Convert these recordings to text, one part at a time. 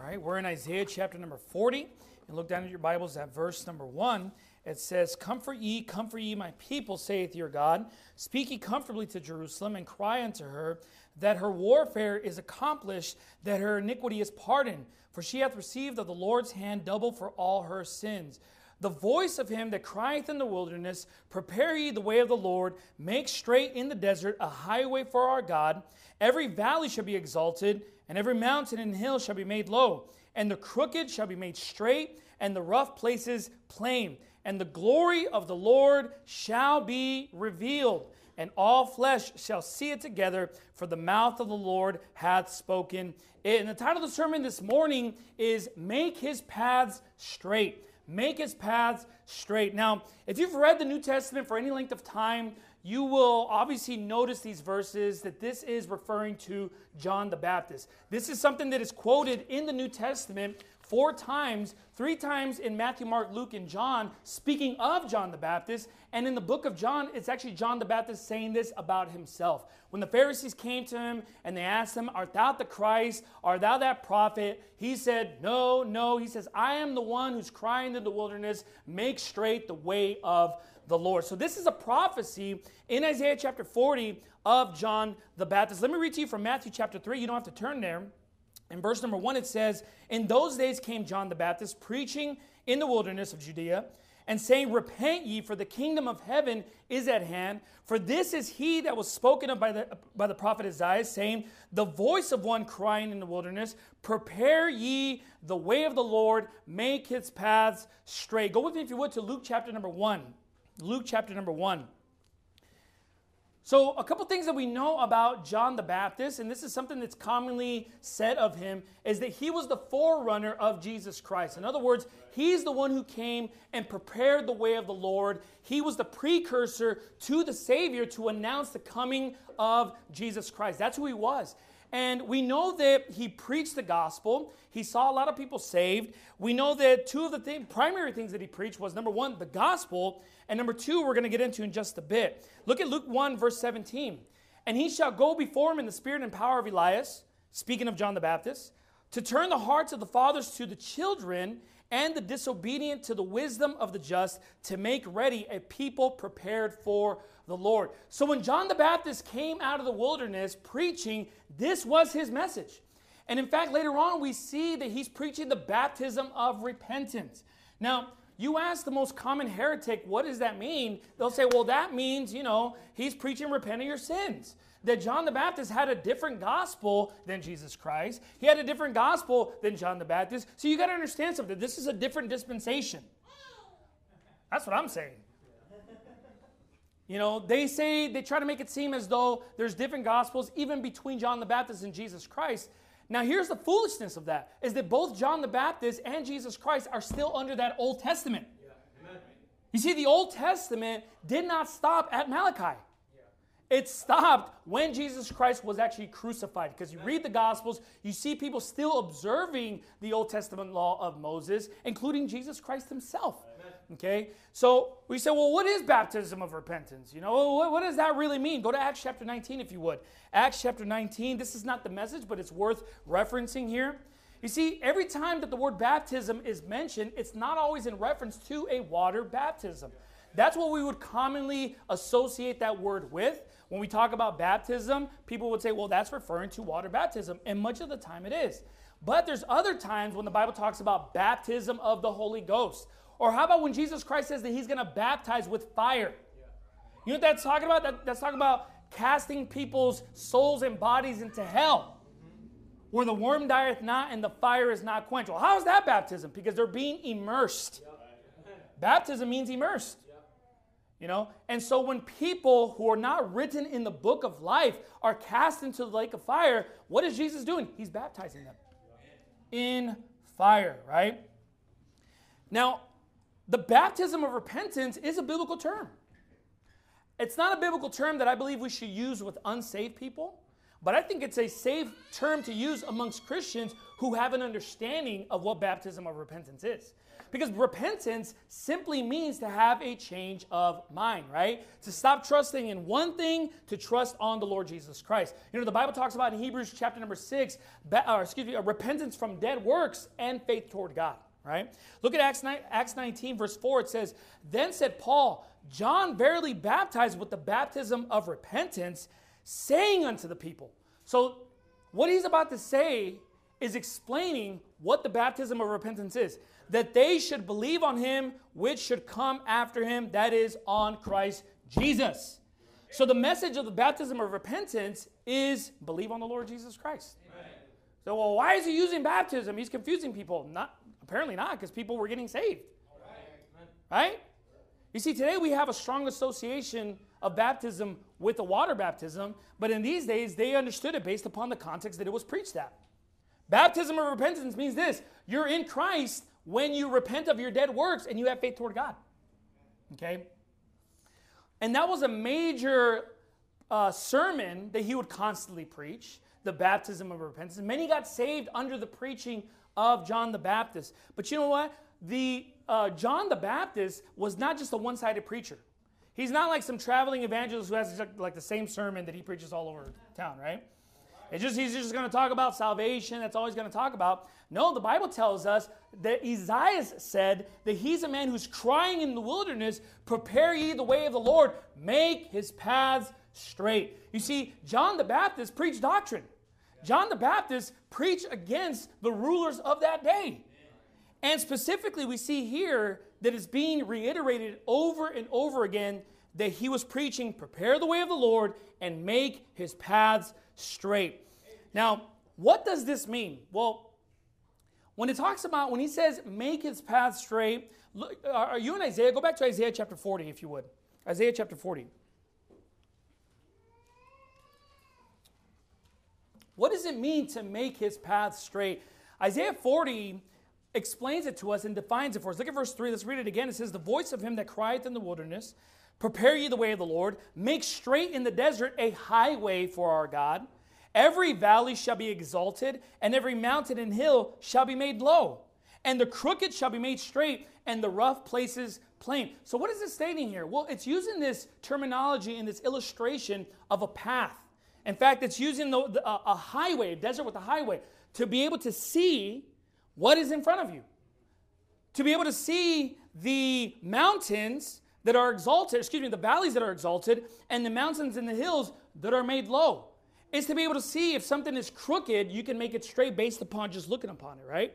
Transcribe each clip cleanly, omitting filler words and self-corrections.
right, we're in Isaiah chapter number 40. And look down at your Bibles at verse number 1. It says, comfort ye, my people, saith your God. Speak ye comfortably to Jerusalem, and cry unto her, that her warfare is accomplished, that her iniquity is pardoned. For she hath received of the Lord's hand double for all her sins. The voice of him that crieth in the wilderness, prepare ye the way of the Lord, make straight in the desert a highway for our God. Every valley shall be exalted, and every mountain and hill shall be made low. And the crooked shall be made straight, and the rough places plain. And the glory of the Lord shall be revealed, and all flesh shall see it together, for the mouth of the Lord hath spoken it. And the title of the sermon this morning is Make His Paths Straight. Make His paths straight. Now, if you've read the New Testament for any length of time, you will obviously notice these verses that this is referring to John the Baptist. This is something that is quoted in the New Testament 4 times, 3 times in Matthew, Mark, Luke, and John, speaking of John the Baptist. And in the book of John, it's actually John the Baptist saying this about himself. When the Pharisees came to him and they asked him, art thou the Christ? Art thou that prophet? He said, no, no. He says, I am the one who's crying in the wilderness, make straight the way of the Lord. So this is a prophecy in Isaiah chapter 40 of John the Baptist. Let me read to you from Matthew chapter 3. You don't have to turn there. In verse number 1, it says, in those days came John the Baptist, preaching in the wilderness of Judea, and saying, repent ye, for the kingdom of heaven is at hand. For this is he that was spoken of by the prophet Isaiah, saying, the voice of one crying in the wilderness, prepare ye the way of the Lord, make his paths straight. Go with me, if you would, to Luke chapter number 1. Luke chapter number 1. So a couple things that we know about John the Baptist, and this is something that's commonly said of him, is that he was the forerunner of Jesus Christ. In other words, he's the one who came and prepared the way of the Lord. He was the precursor to the Savior to announce the coming of Jesus Christ. That's who he was. And we know that he preached the gospel. He saw a lot of people saved. We know that 2 of the primary things that he preached was, number 1, the gospel, and number 2, we're going to get into in just a bit. Look at Luke 1, verse 17. And he shall go before him in the spirit and power of Elias, speaking of John the Baptist, to turn the hearts of the fathers to the children, and the disobedient to the wisdom of the just, to make ready a people prepared for the Lord. So when John the Baptist came out of the wilderness preaching, this was his message. And in fact, later on, we see that he's preaching the baptism of repentance. Now, you ask the most common heretic, what does that mean? They'll say, well, that means, he's preaching repent of your sins. That John the Baptist had a different gospel than Jesus Christ. He had a different gospel than John the Baptist. So you got to understand something. This is a different dispensation. That's what I'm saying. They try to make it seem as though there's different gospels even between John the Baptist and Jesus Christ. Now, here's the foolishness of that, is that both John the Baptist and Jesus Christ are still under that Old Testament. Yeah. You see, the Old Testament did not stop at Malachi. It stopped when Jesus Christ was actually crucified. Because you read the Gospels, you see people still observing the Old Testament law of Moses, including Jesus Christ himself. Okay? So we say, well, what is baptism of repentance? What does that really mean? Go to Acts chapter 19 if you would. Acts chapter 19, this is not the message, but it's worth referencing here. You see, every time that the word baptism is mentioned, it's not always in reference to a water baptism. That's what we would commonly associate that word with. When we talk about baptism, people would say, well, that's referring to water baptism. And much of the time it is. But there's other times when the Bible talks about baptism of the Holy Ghost. Or how about when Jesus Christ says that he's going to baptize with fire? You know what that's talking about? That's talking about casting people's souls and bodies into hell, where the worm dieth not and the fire is not quenched. Well, how is that baptism? Because they're being immersed. Baptism means immersed. And so when people who are not written in the book of life are cast into the lake of fire, what is Jesus doing? He's baptizing them in fire, right? Now, the baptism of repentance is a biblical term. It's not a biblical term that I believe we should use with unsaved people, but I think it's a safe term to use amongst Christians who have an understanding of what baptism of repentance is. Because repentance simply means to have a change of mind, right? To stop trusting in one thing, to trust on the Lord Jesus Christ. You know, the Bible talks about in Hebrews chapter number 6, repentance from dead works and faith toward God, right? Look at Acts 19, verse 4. It says, "Then said Paul, John verily baptized with the baptism of repentance, saying unto the people." So what he's about to say is explaining what the baptism of repentance is. That they should believe on him which should come after him, that is, on Christ Jesus. So the message of the baptism of repentance is believe on the Lord Jesus Christ. Amen. So, well, why is he using baptism? He's confusing people. Apparently not, because people were getting saved. Right? You see, today we have a strong association of baptism with the water baptism, but in these days, they understood it based upon the context that it was preached at. Baptism of repentance means this: you're in Christ when you repent of your dead works and you have faith toward God. Okay? And that was a major sermon that he would constantly preach, the baptism of repentance. Many got saved under the preaching of John the Baptist. But you know what? John the Baptist was not just a one-sided preacher. He's not like some traveling evangelist who has like the same sermon that he preaches all over town, right? He's just going to talk about salvation. That's all he's going to talk about. No, the Bible tells us that Isaiah said that he's a man who's crying in the wilderness, "Prepare ye the way of the Lord, make his paths straight." You see, John the Baptist preached doctrine. John the Baptist preached against the rulers of that day. And specifically, we see here that it's being reiterated over and over again that he was preaching, "Prepare the way of the Lord and make his paths straight." Now, what does this mean? Well, when he says make his paths straight, look, are you in Isaiah? Go back to Isaiah chapter 40, if you would. Isaiah chapter 40. What does it mean to make his paths straight? Isaiah 40 explains it to us and defines it for us. Look at verse 3. Let's read it again. It says, "The voice of him that crieth in the wilderness, prepare ye the way of the Lord, make straight in the desert a highway for our God. Every valley shall be exalted, and every mountain and hill shall be made low. And the crooked shall be made straight, and the rough places plain." So what is it stating here? Well, it's using this terminology and this illustration of a path. In fact, it's using a highway, a desert with a highway, to be able to see what is in front of you. To be able to see the mountains that are exalted, the valleys that are exalted, and the mountains and the hills that are made low. It's to be able to see if something is crooked, you can make it straight based upon just looking upon it, right?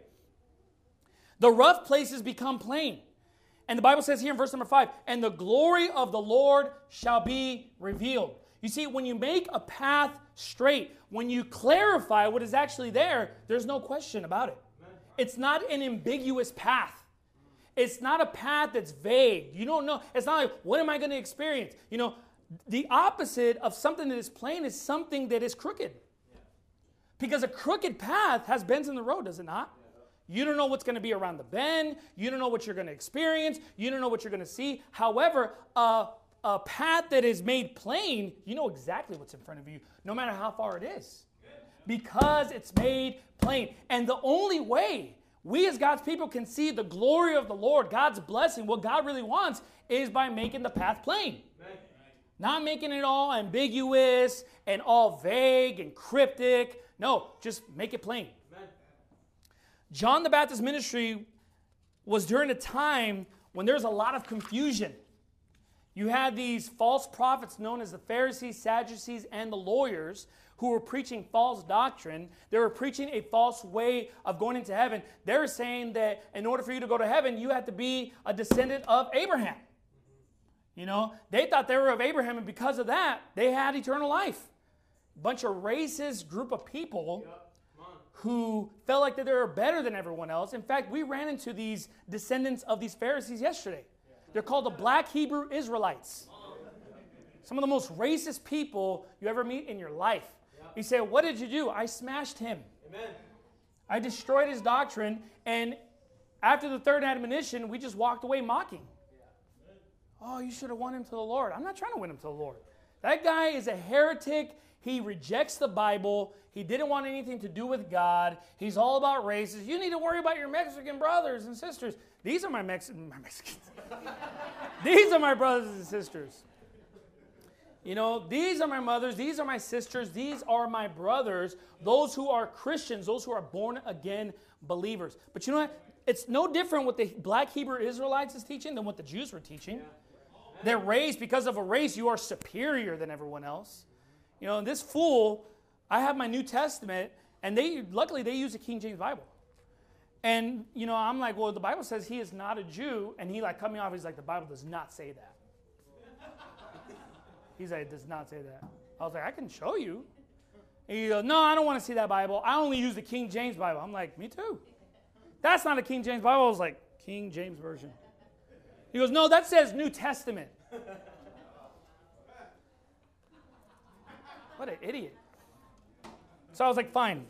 The rough places become plain. And the Bible says here in verse number 5, "And the glory of the Lord shall be revealed." You see, when you make a path straight, when you clarify what is actually there, there's no question about it. It's not an ambiguous path. It's not a path that's vague. You don't know. It's not like, what am I going to experience? You know, the opposite of something that is plain is something that is crooked. Because a crooked path has bends in the road, does it not? You don't know what's going to be around the bend. You don't know what you're going to experience. You don't know what you're going to see. However, a path that is made plain, you know exactly what's in front of you, no matter how far it is. Because it's made plain. And the only way we as God's people can see the glory of the Lord, God's blessing, what God really wants, is by making the path plain. Amen. Not making it all ambiguous and all vague and cryptic. No, just make it plain. Amen. John the Baptist's ministry was during a time when there's a lot of confusion. You had these false prophets known as the Pharisees, Sadducees, and the lawyers who were preaching false doctrine. They were preaching a false way of going into heaven. They were saying that in order for you to go to heaven, you had to be a descendant of Abraham. You know, they thought they were of Abraham, and because of that, they had eternal life. A bunch of racist group of people who felt like that they were better than everyone else. In fact, we ran into these descendants of these Pharisees yesterday. They're called the Black Hebrew Israelites. Some of the most racist people you ever meet in your life. You say, "What did you do?" "I smashed him." Amen. "I destroyed his doctrine." And after the third admonition, we just walked away mocking. "Oh, you should have won him to the Lord." I'm not trying to win him to the Lord. That guy is a heretic. He rejects the Bible. He didn't want anything to do with God. He's all about races. You need to worry about your Mexican brothers and sisters. These are my Mexicans. These are my brothers and sisters. You know, these are my mothers. These are my sisters. These are my brothers. Those who are Christians, those who are born again believers. But you know what? It's no different what the black Hebrew Israelites is teaching than what the Jews were teaching. They're raised because of a race. You are superior than everyone else. You know, and this fool, I have my New Testament, and luckily they use a King James Bible. And, you know, I'm like, well, the Bible says he is not a Jew. And he like cut me off. He's like, the Bible does not say that. He's like, it does not say that. I was like, I can show you. And he goes, no, I don't want to see that Bible. I only use the King James Bible. I'm like, me too. That's not a King James Bible. I was like, King James Version. He goes, no, that says New Testament. What an idiot. So I was like, fine.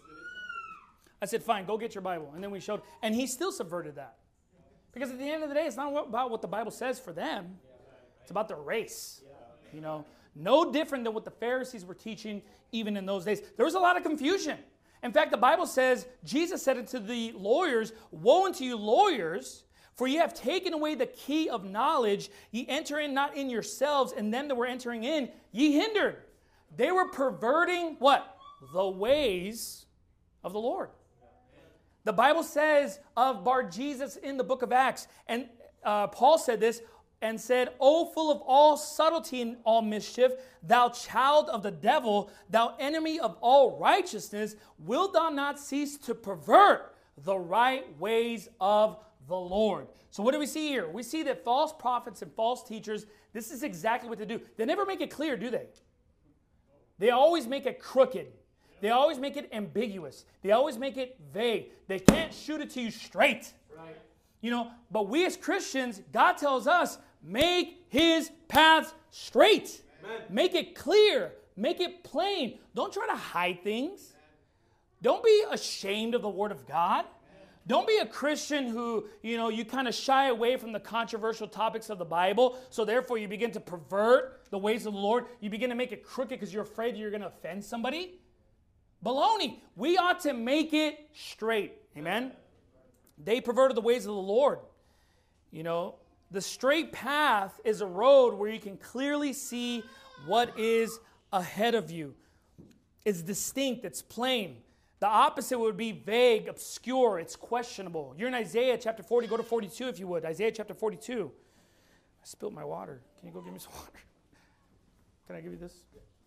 I said, fine, go get your Bible. And then we showed, and he still subverted that. Because at the end of the day, it's not about what the Bible says for them. It's about their race. You know, no different than what the Pharisees were teaching even in those days. There was a lot of confusion. In fact, the Bible says, Jesus said it to the lawyers, woe unto you lawyers, for ye have taken away the key of knowledge. Ye enter in not in yourselves, and them that were entering in, ye hindered. They were perverting what? The ways of the Lord. The Bible says of Bar Jesus in the book of Acts, and Paul said this, and said, O full of all subtlety and all mischief, thou child of the devil, thou enemy of all righteousness, wilt thou not cease to pervert the right ways of the Lord? So what do we see here? We see that false prophets and false teachers, this is exactly what they do. They never make it clear, do they? They always make it crooked. They always make it ambiguous. They always make it vague. They can't shoot it to you straight. Right. You know, but we as Christians, God tells us, make his paths straight. Amen. Make it clear. Make it plain. Don't try to hide things. Don't be ashamed of the Word of God. Don't be a Christian who, you know, you kind of shy away from the controversial topics of the Bible, so therefore you begin to pervert the ways of the Lord. You begin to make it crooked because you're afraid you're going to offend somebody. Baloney. We ought to make it straight. Amen? They perverted the ways of the Lord. You know, the straight path is a road where you can clearly see what is ahead of you. It's distinct. It's plain. The opposite would be vague, obscure. It's questionable. You're in Isaiah chapter 40. Go to 42 if you would. Isaiah chapter 42. I spilled my water. Can you go give me some water? Can I give you this?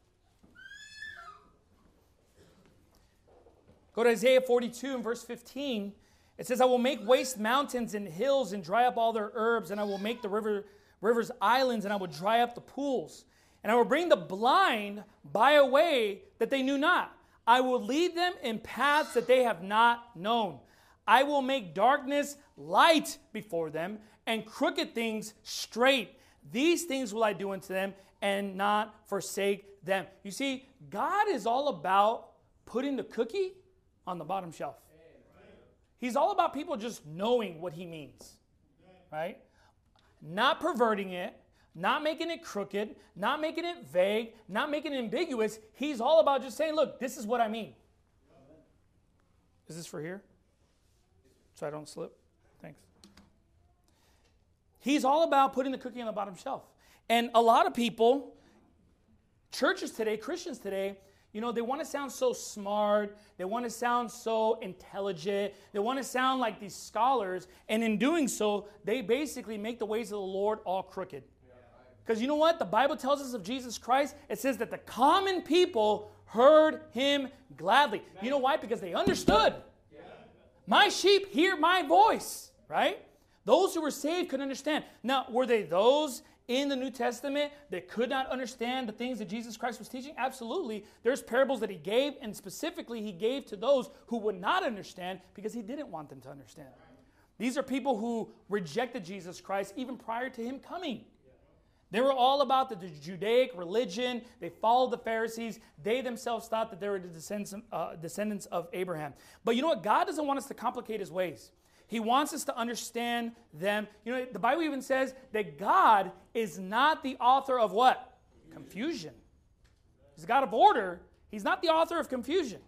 Go to Isaiah 42 and verse 15. It says, I will make waste mountains and hills and dry up all their herbs, and I will make the rivers islands, and I will dry up the pools. And I will bring the blind by a way that they knew not. I will lead them in paths that they have not known. I will make darkness light before them, and crooked things straight. These things will I do unto them, and not forsake them. You see, God is all about putting the cookie on the bottom shelf. He's all about people just knowing what he means, right? Not perverting it, not making it crooked, not making it vague, not making it ambiguous. He's all about just saying, look, this is what I mean. Is this for here? So I don't slip? Thanks. He's all about putting the cookie on the bottom shelf. And a lot of people, churches today, Christians today, you know, they want to sound so smart. They want to sound so intelligent. They want to sound like these scholars. And in doing so, they basically make the ways of the Lord all crooked. Because you know what? The Bible tells us of Jesus Christ. It says that the common people heard him gladly. You know why? Because they understood. My sheep hear my voice, right? Those who were saved could understand. Now, were they those in the New Testament that could not understand the things that Jesus Christ was teaching? Absolutely. There's parables that he gave, and specifically he gave to those who would not understand because he didn't want them to understand. These are people who rejected Jesus Christ even prior to him coming. They were all about the Judaic religion. They followed the Pharisees. They themselves thought that they were the descendants of Abraham. But you know what? God doesn't want us to complicate his ways. He wants us to understand them. You know, the Bible even says that God is not the author of what? Confusion. He's a God of order. He's not the author of confusion.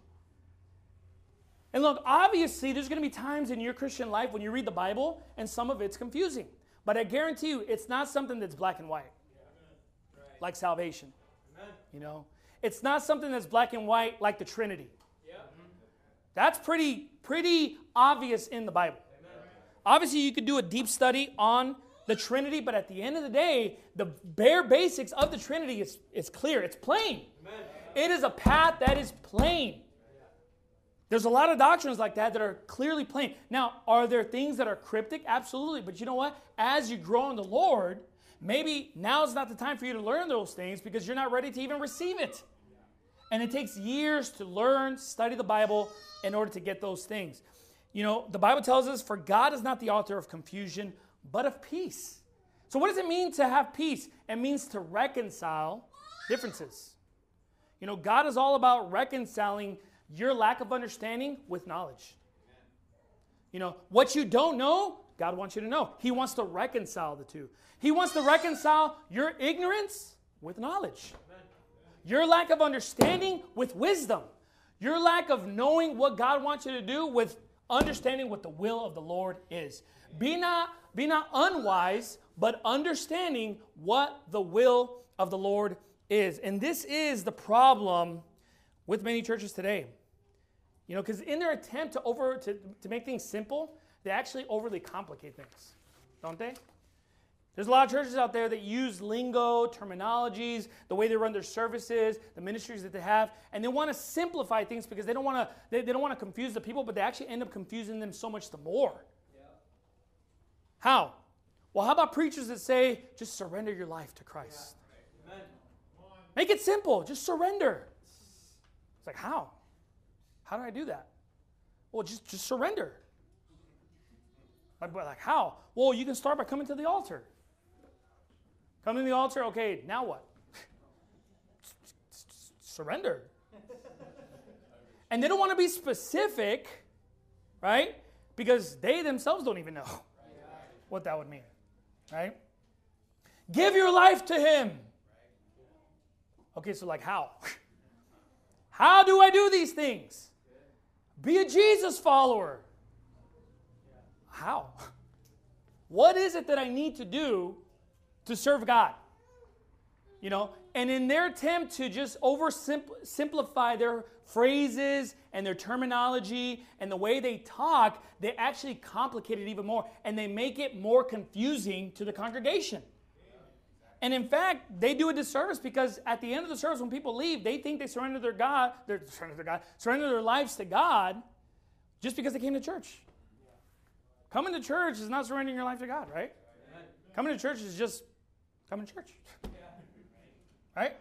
And look, obviously, there's going to be times in your Christian life when you read the Bible and some of it's confusing. But I guarantee you, it's not something that's black and white, like salvation. You know, it's not something that's black and white like the Trinity. That's pretty obvious in the Bible. Obviously, you could do a deep study on the Trinity, but at the end of the day, the bare basics of the Trinity is clear. It's plain. It is a path that is plain. There's a lot of doctrines like that are clearly plain. Now, are there things that are cryptic? Absolutely. But you know what? As you grow in the Lord, maybe now is not the time for you to learn those things because you're not ready to even receive it. And it takes years to learn, study the Bible in order to get those things. You know, the Bible tells us, for God is not the author of confusion, but of peace. So what does it mean to have peace? It means to reconcile differences. You know, God is all about reconciling your lack of understanding with knowledge. You know, what you don't know, God wants you to know. He wants to reconcile the two. He wants to reconcile your ignorance with knowledge. Your lack of understanding with wisdom. Your lack of knowing what God wants you to do with understanding what the will of the Lord is. Be not unwise, but understanding what the will of the Lord is. And this is the problem with many churches today. You know, because in their attempt to make things simple, they actually overly complicate things, don't they? There's a lot of churches out there that use lingo, terminologies, the way they run their services, the ministries that they have, and they want to simplify things because they don't want to confuse the people, but they actually end up confusing them so much the more. Yeah. How? Well, how about preachers that say, just surrender your life to Christ? Yeah. Amen. Make it simple. Just surrender. It's like, how? How do I do that? Well, just surrender. Like how? Well, you can start by coming to the altar. Come to the altar, okay, now what? Surrender. And they don't want to be specific, right? Because they themselves don't even know what that would mean, right? Give your life to Him. Okay, so like how? How do I do these things? Be a Jesus follower. How? What is it that I need to do to serve God? You know, and in their attempt to just simplify their phrases and their terminology and the way they talk, they actually complicate it even more and they make it more confusing to the congregation. And in fact, they do a disservice because at the end of the service, when people leave, they think they surrender their lives to God just because they came to church. Coming to church is not surrendering your life to God, right? Coming to church is just coming to church. Right?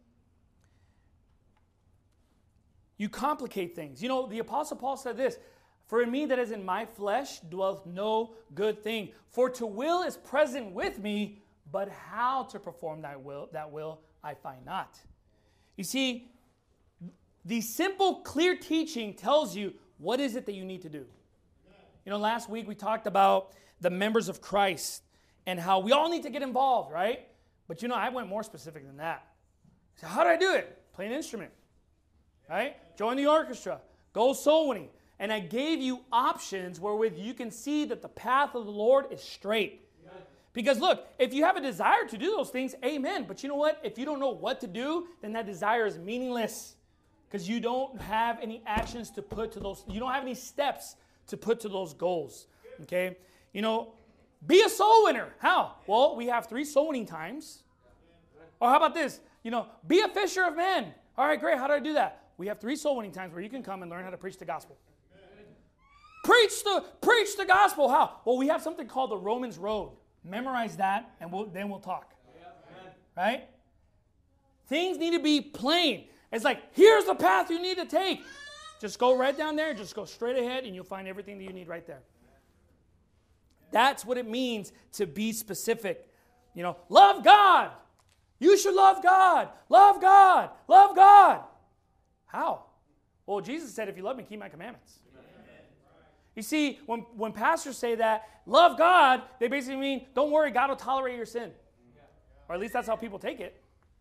You complicate things. You know, the Apostle Paul said this, for in me that is in my flesh dwelleth no good thing. For to will is present with me, but how to perform that will I find not. You see, the simple, clear teaching tells you what is it that you need to do. You know, last week we talked about the members of Christ and how we all need to get involved, right? But you know, I went more specific than that. So how do I do it? Play an instrument, right? Join the orchestra. Go soul winning. And I gave you options wherewith you can see that the path of the Lord is straight. Because look, if you have a desire to do those things, amen. But you know what? If you don't know what to do, then that desire is meaningless. Because you don't have any actions to put to those, you don't have any steps to put to those goals. Okay? You know, be a soul winner. How? Well, we have 3 soul winning times. Or how about this? You know, be a fisher of men. All right, great. How do I do that? We have 3 soul winning times where you can come and learn how to preach the gospel. Preach the gospel. How? Well, we have something called the Romans Road. Memorize that, and then we'll talk. Right? Things need to be plain. It's like, here's the path you need to take. Just go right down there, just go straight ahead, and you'll find everything that you need right there. That's what it means to be specific. You know, love God. You should love God. Love God. Love God. How? Well, Jesus said, if you love me, keep my commandments. You see, when pastors say that, love God, they basically mean, don't worry, God will tolerate your sin. Or at least that's how people take it.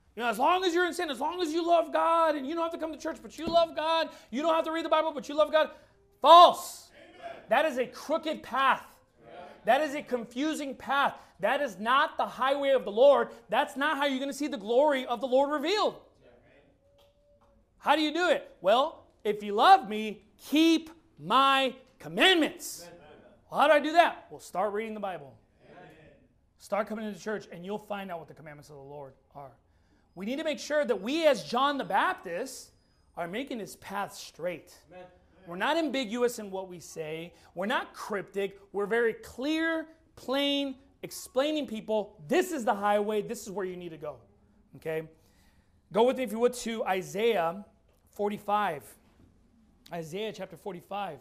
You know, as long as you're in sin, as long as you love God, and you don't have to come to church, but you love God, you don't have to read the Bible, but you love God. False. Amen. That is a crooked path. Amen. That is a confusing path. That is not the highway of the Lord. That's not how you're going to see the glory of the Lord revealed. How do you do it? Well, if you love me, keep my commandments. Amen. Well, how do I do that? Well, start reading the Bible. Amen. Start coming into church, and you'll find out what the commandments of the Lord are. We need to make sure that we, as John the Baptist, are making his path straight. Amen. We're not ambiguous in what we say. We're not cryptic. We're very clear, plain, explaining people, this is the highway, this is where you need to go. Okay? Go with me, if you would, to Isaiah 45. Isaiah chapter 45.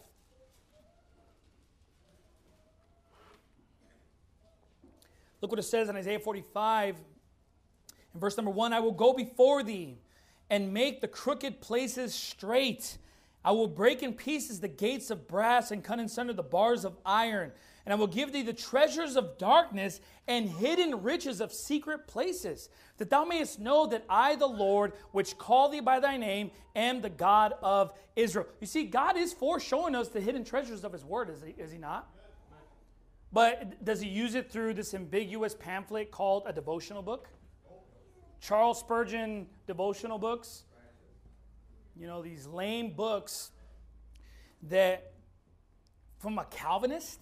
Look what it says in Isaiah 45. In verse number 1, I will go before thee and make the crooked places straight. I will break in pieces the gates of brass and cut in sunder the bars of iron. And I will give thee the treasures of darkness and hidden riches of secret places, that thou mayest know that I, the Lord, which call thee by thy name, am the God of Israel. You see, God is for showing us the hidden treasures of his word, is he not? But does he use it through this ambiguous pamphlet called a devotional book? Charles Spurgeon devotional books. You know, these lame books that, from a Calvinist,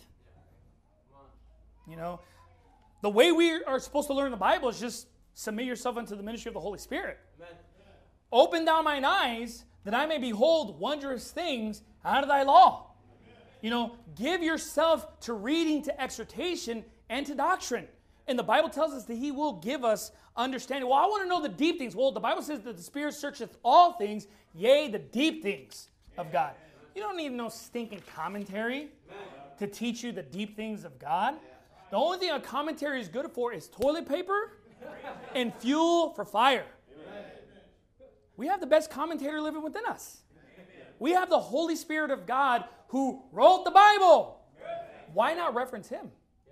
you know, the way we are supposed to learn the Bible is just submit yourself unto the ministry of the Holy Spirit. Amen. Open thou mine eyes that I may behold wondrous things out of thy law. Amen. You know, give yourself to reading, to exhortation, and to doctrine. And the Bible tells us that he will give us understanding. Well, I want to know the deep things. Well, the Bible says that the Spirit searcheth all things, yea, the deep things of God. You don't need no stinking commentary to teach you the deep things of God. The only thing a commentary is good for is toilet paper and fuel for fire. We have the best commentator living within us. We have the Holy Spirit of God who wrote the Bible. Why not reference him?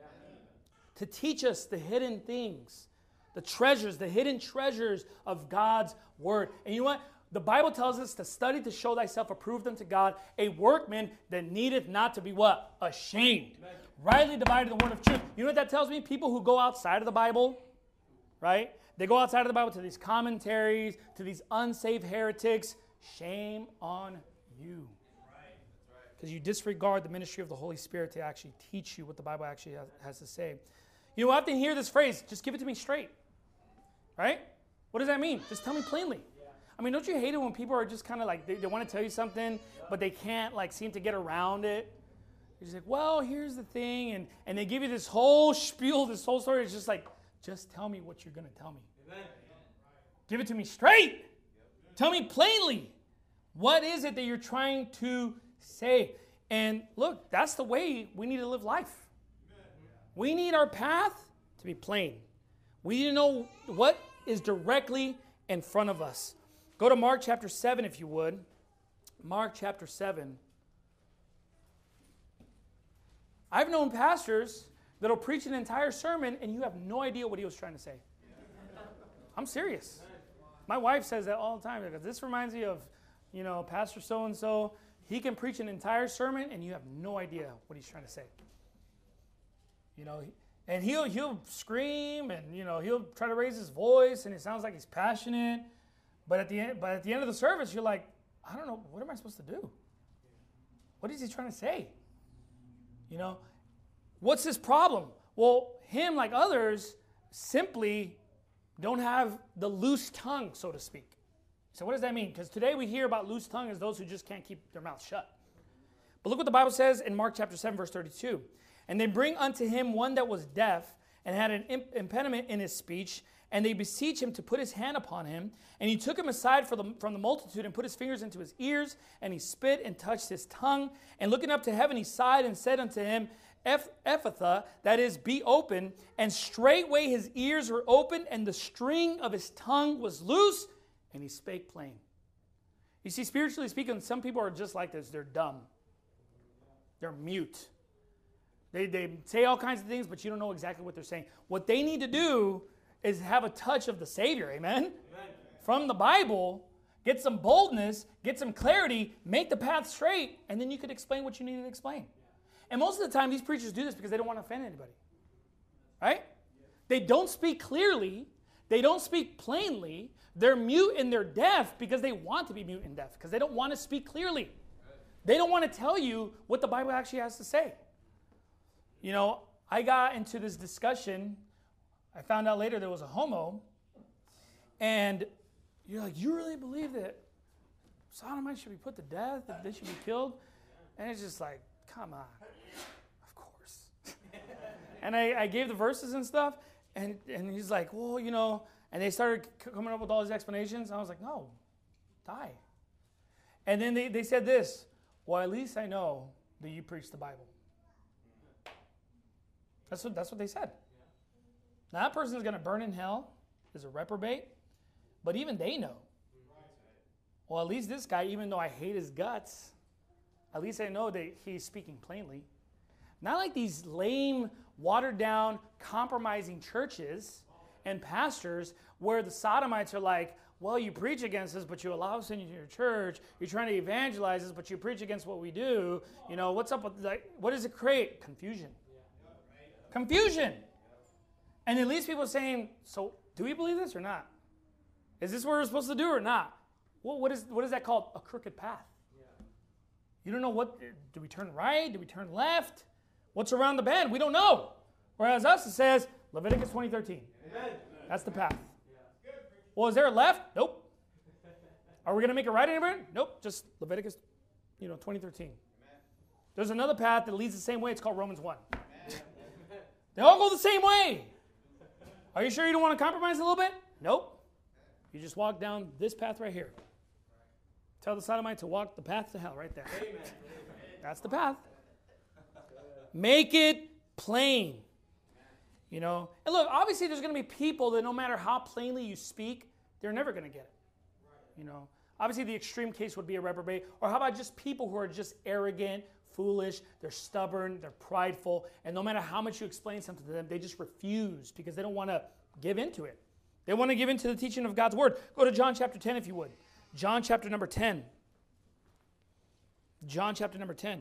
To teach us the hidden things, the treasures, the hidden treasures of God's word. And you know what? The Bible tells us to study to show thyself approved unto God, a workman that needeth not to be what? Ashamed. Amen. Rightly dividing the word of truth. You know what that tells me? People who go outside of the Bible, right? They go outside of the Bible to these commentaries, to these unsaved heretics. Shame on you. Because you disregard the ministry of the Holy Spirit to actually teach you what the Bible actually has to say. You know, I often hear this phrase, just give it to me straight. Right? What does that mean? Just tell me plainly. I mean, don't you hate it when people are just kind of like, they want to tell you something, but they can't like seem to get around it? You're just like, well, here's the thing. And they give you this whole spiel, this whole story. It's just like, just tell me what you're going to tell me. Amen. Give it to me straight. Tell me plainly. What is it that you're trying to say? And look, that's the way we need to live life. We need our path to be plain. We need to know what is directly in front of us. Go to Mark chapter 7 if you would. Mark chapter 7. I've known pastors that'll preach an entire sermon and you have no idea what he was trying to say. I'm serious. My wife says that all the time. Because this reminds me of, you know, Pastor so-and-so. He can preach an entire sermon and you have no idea what he's trying to say. You know, and he'll scream and, you know, he'll try to raise his voice and it sounds like he's passionate. But at the end of the service, you're like, I don't know, what am I supposed to do? What is he trying to say? You know, what's his problem? Well, him, like others, simply don't have the loose tongue, so to speak. So what does that mean? Because today we hear about loose tongue as those who just can't keep their mouth shut. But look what the Bible says in Mark chapter 7, verse 32. And they bring unto him one that was deaf and had an impediment in his speech, and they beseech him to put his hand upon him. And he took him aside from the multitude and put his fingers into his ears, and he spit and touched his tongue. And looking up to heaven, he sighed and said unto him, Ephphatha, that is, be open. And straightway his ears were opened, and the string of his tongue was loose, and he spake plain. You see, spiritually speaking, some people are just like this. They're dumb. They're mute. They say all kinds of things, but you don't know exactly what they're saying. What they need to do is have a touch of the Savior. Amen? From the Bible, get some boldness, get some clarity, make the path straight, and then you could explain what you need to explain. And most of the time, these preachers do this because they don't want to offend anybody. Right? They don't speak clearly. They don't speak plainly. They're mute and they're deaf because they want to be mute and deaf, because they don't want to speak clearly. They don't want to tell you what the Bible actually has to say. You know, I got into this discussion. I found out later there was a homo. And you're like, you really believe that sodomites should be put to death, that they should be killed? And it's just like, come on. Of course. And I gave the verses and stuff. And he's like, well, you know, and they started coming up with all these explanations. I was like, no, die. And then they said this, well, at least I know that you preach the Bible. That's what they said. Now, that person is going to burn in hell, is a reprobate, but even they know. Well, at least this guy, even though I hate his guts, at least I know that he's speaking plainly. Not like these lame, watered-down, compromising churches and pastors where the sodomites are like, well, you preach against us, but you allow us into your church. You're trying to evangelize us, but you preach against what we do. You know, what's up with that? What does it create? Confusion. Confusion. And at least people are saying, so do we believe this or not? Is this what we're supposed to do or not? Well, what is that called? A crooked path. You don't know what, do we turn right? Do we turn left? What's around the bend? We don't know. Whereas us, it says, Leviticus 20:13. Amen. That's the path. Well, is there a left? Nope. Are we going to make a right anywhere? Nope. Just Leviticus, 20:13. There's another path that leads the same way. It's called Romans 1. They all go the same way. Are you sure you don't want to compromise a little bit? Nope. You just walk down this path right here. Tell the sodomite to walk the path to hell right there. Amen. That's the path. Make it plain. And look, obviously there's going to be people that no matter how plainly you speak, they're never going to get it. Obviously the extreme case would be a reprobate. Or how about just people who are just arrogant, foolish, they're stubborn, they're prideful, and no matter how much you explain something to them, they just refuse because they don't want to give into it. They want to give into the teaching of God's word. Go to John chapter 10 if you would. John chapter number 10. John chapter number 10.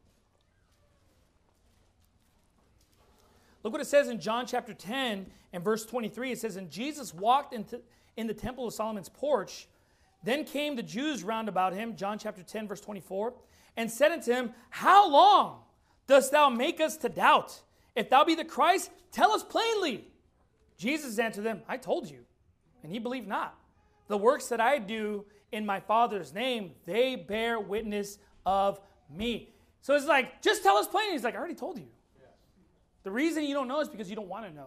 Look what it says in John chapter 10 and verse 23. It says, and Jesus walked in the temple of Solomon's porch. Then came the Jews round about him, John chapter 10 verse 24, and said unto him, how long dost thou make us to doubt? If thou be the Christ, tell us plainly. Jesus answered them, I told you, and ye believe not. The works that I do in my Father's name, they bear witness of me. So it's like, just tell us plainly. He's like, I already told you. The reason you don't know is because you don't want to know.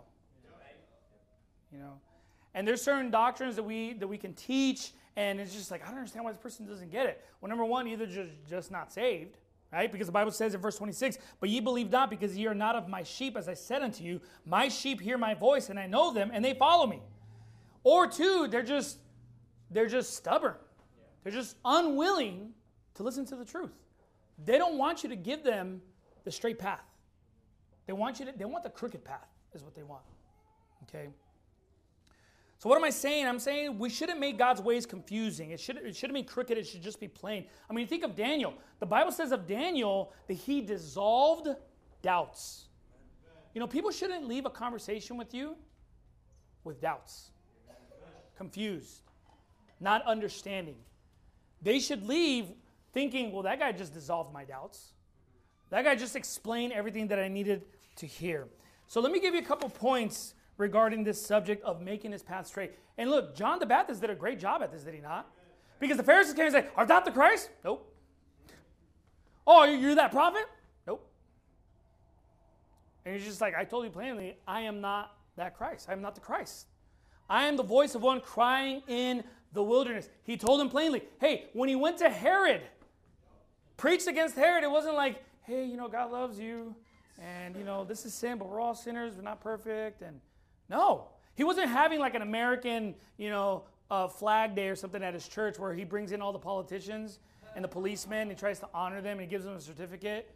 And there's certain doctrines that we can teach, and it's just like, I don't understand why this person doesn't get it. Well, number one, either just not saved, right? Because the Bible says in verse 26, but ye believe not, because ye are not of my sheep, as I said unto you. My sheep hear my voice, and I know them, and they follow me. Or two, they're just stubborn. They're just unwilling to listen to the truth. They don't want you to give them the straight path. They want the crooked path is what they want. Okay? So what am I saying? I'm saying we shouldn't make God's ways confusing. It shouldn't be crooked. It should just be plain. I mean, think of Daniel. The Bible says of Daniel that he dissolved doubts. People shouldn't leave a conversation with you with doubts, confused, not understanding. They should leave thinking, well, that guy just dissolved my doubts. That guy just explained everything that I needed to hear. So let me give you a couple points regarding this subject of making his path straight. And look, John the Baptist did a great job at this, did he not? Because the Pharisees came and said, art thou the Christ? Nope. Oh, you're that prophet? Nope. And he's just like, I told you plainly, I am not that Christ. I am not the Christ. I am the voice of one crying in the wilderness. He told him plainly, hey, when he went to Herod, preached against Herod, it wasn't like, hey, God loves you, and, this is sin, but we're all sinners, we're not perfect, and no. He wasn't having like an American, flag day or something at his church where he brings in all the politicians and the policemen, and he tries to honor them, and he gives them a certificate,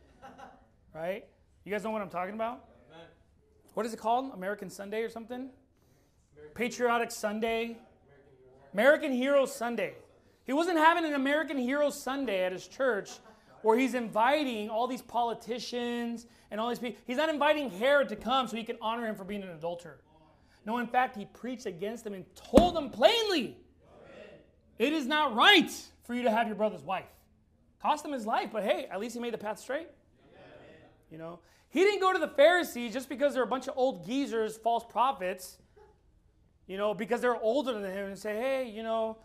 right? You guys know what I'm talking about? What is it called? American Sunday or something? Patriotic Sunday. American Heroes Sunday. He wasn't having an American Heroes Sunday at his church where he's inviting all these politicians and all these people. He's not inviting Herod to come so he can honor him for being an adulterer. No, in fact, he preached against them and told them plainly, it is not right for you to have your brother's wife. Cost him his life, but hey, at least he made the path straight. You know, he didn't go to the Pharisees just because they're a bunch of old geezers, false prophets, you know, because they're older than him and say, hey, you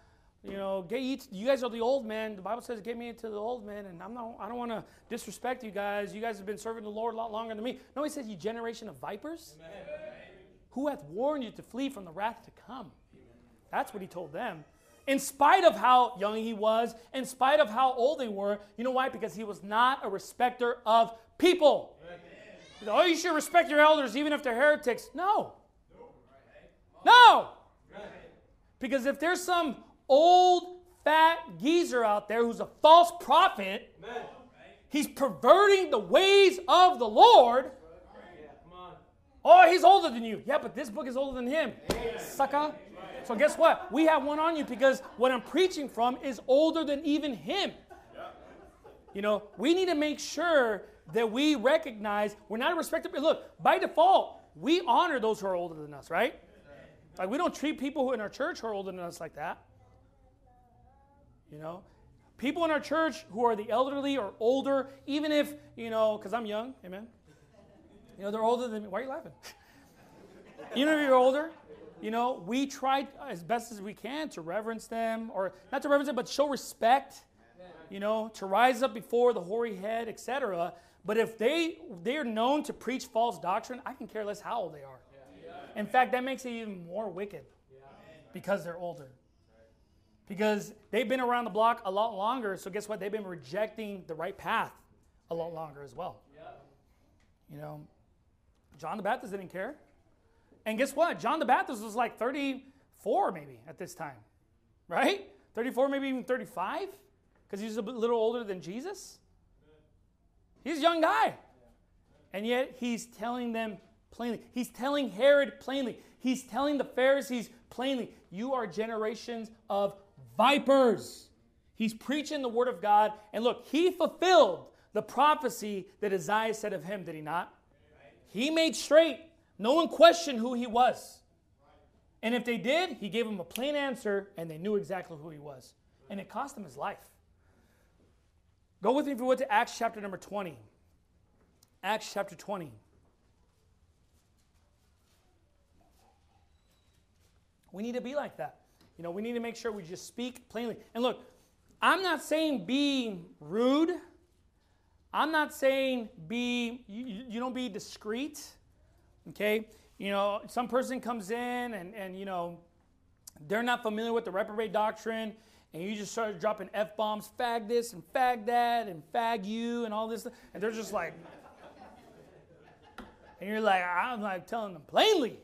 guys are the old men. The Bible says, get me into the old men, and I don't want to disrespect you guys. You guys have been serving the Lord a lot longer than me. No, he says, you generation of vipers. Amen. Who hath warned you to flee from the wrath to come? That's what he told them. In spite of how young he was, in spite of how old they were, you know why? Because he was not a respecter of people. Oh, you should respect your elders even if they're heretics. No. No. Because if there's some old, fat geezer out there who's a false prophet, he's perverting the ways of the Lord. Oh, he's older than you. Yeah, but this book is older than him. Sucker. So guess what? We have one on you because what I'm preaching from is older than even him. You know, we need to make sure that we recognize we're not a respectable. Look, by default, we honor those who are older than us, right? Like we don't treat people who in our church who are older than us like that. You know, people in our church who are the elderly or older, even if, you know, because I'm young, amen. You know, they're older than me. Why are you laughing? Even if you're older, you know, we try as best as we can to reverence them, or not to reverence them, but show respect, you know, to rise up before the hoary head, etc. But if they are known to preach false doctrine, I can care less how old they are. In fact, that makes it even more wicked because they're older. Because they've been around the block a lot longer, so guess what? They've been rejecting the right path a lot longer as well. You know, John the Baptist didn't care. And guess what? John the Baptist was like 34 maybe at this time. Right? 34, maybe even 35? Because he's a little older than Jesus. He's a young guy. And yet he's telling them plainly. He's telling Herod plainly. He's telling the Pharisees plainly. You are generations of vipers. He's preaching the word of God. And look, he fulfilled the prophecy that Isaiah said of him, did he not? He made straight. No one questioned who he was. And if they did, he gave them a plain answer, and they knew exactly who he was. And it cost him his life. Go with me if you would to Acts chapter number 20. Acts chapter 20. We need to be like that. You know, we need to make sure we just speak plainly. And look, I'm not saying be rude. I'm not saying you don't be discreet. Okay? You know, some person comes in and, you know, they're not familiar with the reprobate doctrine, and you just start dropping F-bombs, fag this and fag that and fag you and all this. And they're just like, and you're like, I'm like telling them plainly.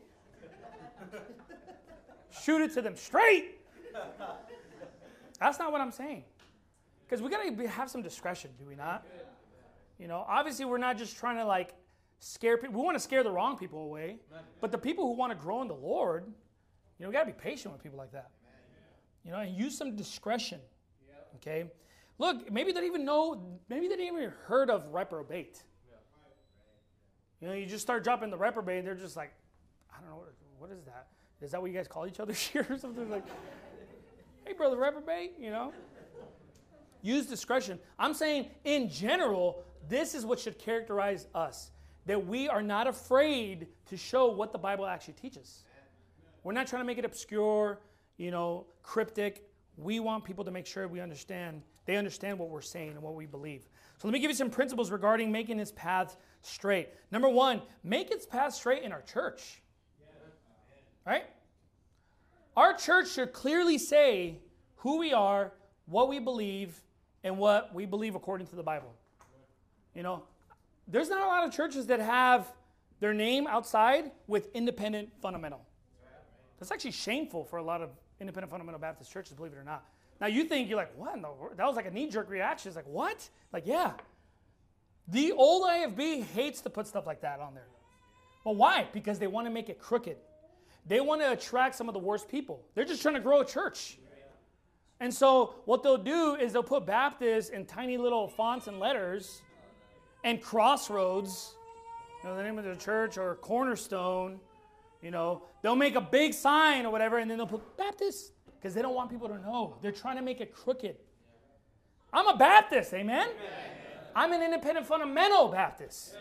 Shoot it to them straight. That's not what I'm saying. Because we got to have some discretion, do we not? You know, obviously we're not just trying to like scare people. We want to scare the wrong people away. But the people who want to grow in the Lord, you know, we got to be patient with people like that. You know, and use some discretion. Okay? Look, maybe they didn't even heard of reprobate. You know, you just start dropping the reprobate, they're just like, I don't know, what is that? Is that what you guys call each other here or something? Like, hey, brother reprobate, you know? Use discretion. I'm saying, in general, this is what should characterize us. That we are not afraid to show what the Bible actually teaches. We're not trying to make it obscure, you know, cryptic. We want people to make sure they understand what we're saying and what we believe. So let me give you some principles regarding making its path straight. Number one, make its path straight in our church. Right? Our church should clearly say who we are, what we believe, and what we believe according to the Bible. You know, there's not a lot of churches that have their name outside with independent fundamental. That's actually shameful for a lot of independent fundamental Baptist churches, believe it or not. Now you think, you're like, what in the world? That was like a knee-jerk reaction. It's like, what? Like, yeah. The old IFB hates to put stuff like that on there. Well, why? Because they want to make it crooked. They want to attract some of the worst people. They're just trying to grow a church. And so what they'll do is they'll put Baptist in tiny little fonts and letters and Crossroads, the name of the church, or Cornerstone. They'll make a big sign or whatever, and then they'll put Baptist because they don't want people to know. They're trying to make it crooked. I'm a Baptist, amen? I'm an independent fundamental Baptist.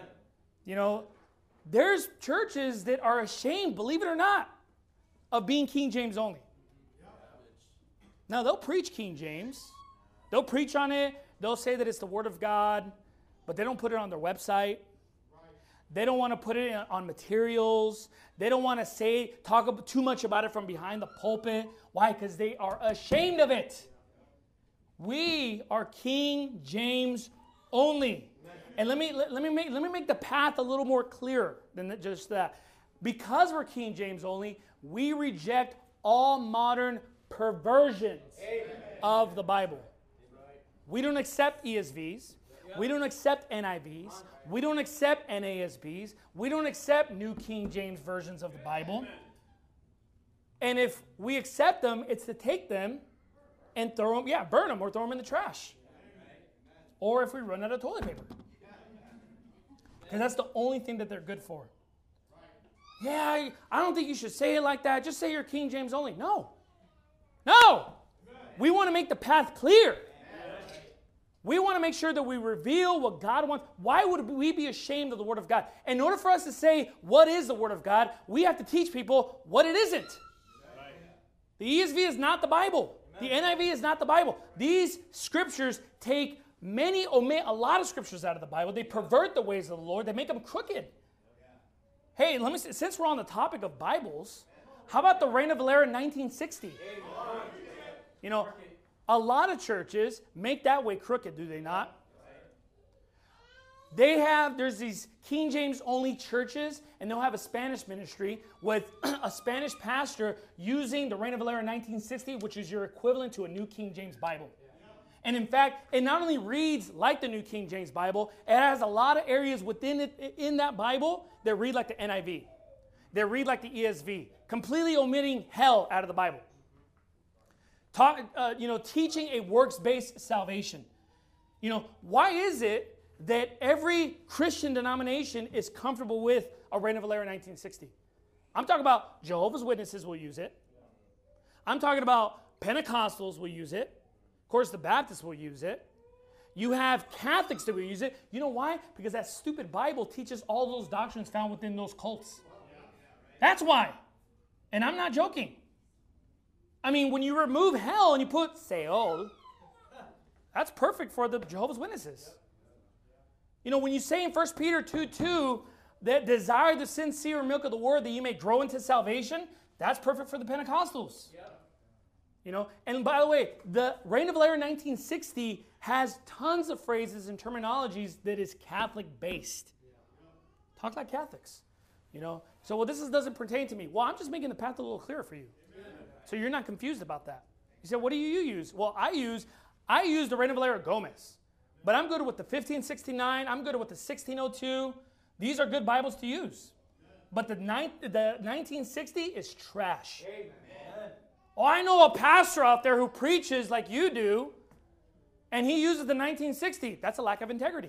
There's churches that are ashamed, believe it or not, of being King James only. Now, they'll preach King James. They'll preach on it. They'll say that it's the Word of God, but they don't put it on their website. They don't want to put it on materials. They don't want to talk too much about it from behind the pulpit. Why? Because they are ashamed of it. We are King James only. And let me make the path a little more clear than just that. Because we're King James only, we reject all modern perversions of the Bible. We don't accept ESVs. We don't accept NIVs. We don't accept NASBs. We don't accept New King James versions of the Bible. And if we accept them, it's to take them and burn them or throw them in the trash. Or if we run out of toilet paper. Because that's the only thing that they're good for. Yeah, I don't think you should say it like that. Just say you're King James only. No. We want to make the path clear. We want to make sure that we reveal what God wants. Why would we be ashamed of the Word of God? In order for us to say what is the Word of God, we have to teach people what it isn't. The ESV is not the Bible. The NIV is not the Bible. These scriptures omit a lot of scriptures out of the Bible. They pervert the ways of the Lord. They make them crooked. Hey, since we're on the topic of Bibles, how about the Reign of Valera in 1960? A lot of churches make that way crooked, do they not? There's these King James only churches, and they'll have a Spanish ministry with a Spanish pastor using the Reign of Valera in 1960, which is your equivalent to a New King James Bible. And in fact, it not only reads like the New King James Bible, it has a lot of areas in that Bible that read like the NIV. They read like the ESV, completely omitting hell out of the Bible. Teaching a works-based salvation. Why is it that every Christian denomination is comfortable with a Reign of Valera 1960? I'm talking about Jehovah's Witnesses will use it. I'm talking about Pentecostals will use it. Of course, the Baptists will use it. You have Catholics that will use it. You know why? Because that stupid Bible teaches all those doctrines found within those cults. That's why. And I'm not joking. When you remove hell and you put Seol, that's perfect for the Jehovah's Witnesses. When you say in 1 Peter 2:2 that desire the sincere milk of the word that you may grow into salvation, that's perfect for the Pentecostals. And by the way, the Reign of Valera 1960 has tons of phrases and terminologies that is Catholic-based. Talk like Catholics. So this doesn't pertain to me. Well, I'm just making the path a little clearer for you. So you're not confused about that. You say, what do you use? Well, I use the Reign of Valera Gomez. But I'm good with the 1569. I'm good with the 1602. These are good Bibles to use. But the 1960 is trash. Amen. Oh, I know a pastor out there who preaches like you do, and he uses the 1960. That's a lack of integrity.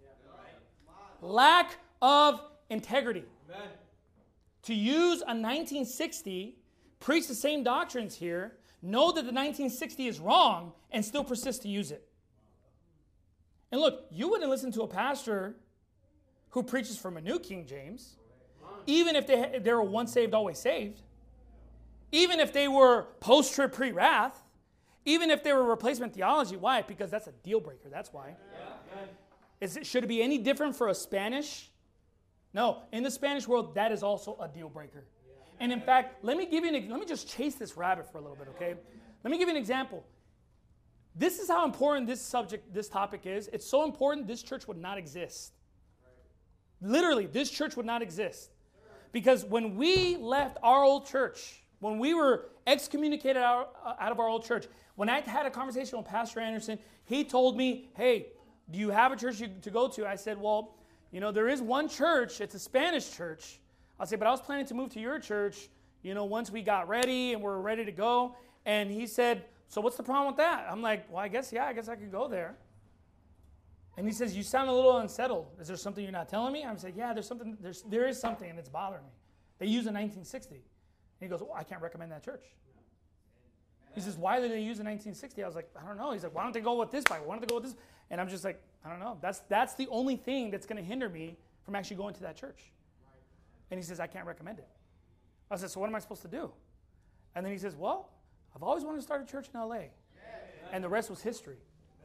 Lack of integrity. Amen. To use a 1960, preach the same doctrines here, know that the 1960 is wrong, and still persist to use it. And look, you wouldn't listen to a pastor who preaches from a New King James, even if they were once saved, always saved, even if they were post-trib, pre-wrath, even if they were replacement theology. Why? Because that's a deal breaker. That's why. Should it be any different for a Spanish? No. In the Spanish world, that is also a deal breaker. And in fact, let me just chase this rabbit for a little bit, okay? Let me give you an example. This is how important this topic is. It's so important this church would not exist. Literally, this church would not exist. Because when we left our old church, when we were excommunicated out of our old church, when I had a conversation with Pastor Anderson, he told me, hey, do you have a church to go to? I said, well, there is one church. It's a Spanish church. I said, but I was planning to move to your church. once we got ready and we're ready to go. And he said, so what's the problem with that? I'm like, well, I guess I could go there. And he says, you sound a little unsettled. Is there something you're not telling me? I'm saying, yeah, there is something, and it's bothering me. They use a 1960. And he goes, well, I can't recommend that church. He says, why did they use a 1960? I was like, I don't know. He's like, why don't they go with this Bible? Why don't they go with this? And I'm just like, I don't know. That's the only thing that's going to hinder me from actually going to that church. And he says, I can't recommend it. I said, so what am I supposed to do? And then he says, well, I've always wanted to start a church in L.A. And the rest was history,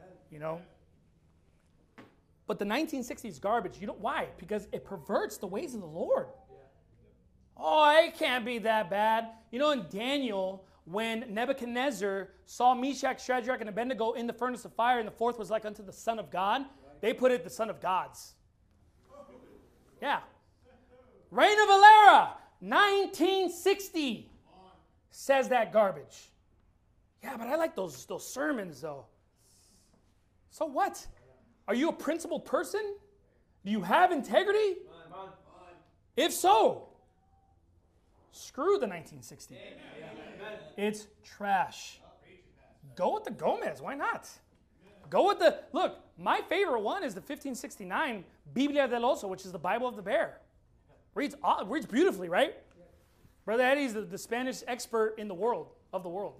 But the 1960s garbage, why? Because it perverts the ways of the Lord. Oh, it can't be that bad. In Daniel, when Nebuchadnezzar saw Meshach, Shadrach, and Abednego in the furnace of fire, and the fourth was like unto the Son of God, they put it the Son of Gods. Yeah. Reign of Valera, 1960, says that garbage. Yeah, but I like those sermons, though. So what? Are you a principled person? Do you have integrity? If so, screw the 1960. It's trash. Go with the Gomez. Why not? Go with look, my favorite one is the 1569 Biblia del Oso, which is the Bible of the Bear. Reads beautifully, right? Brother Eddie's the Spanish expert in the world, of the world.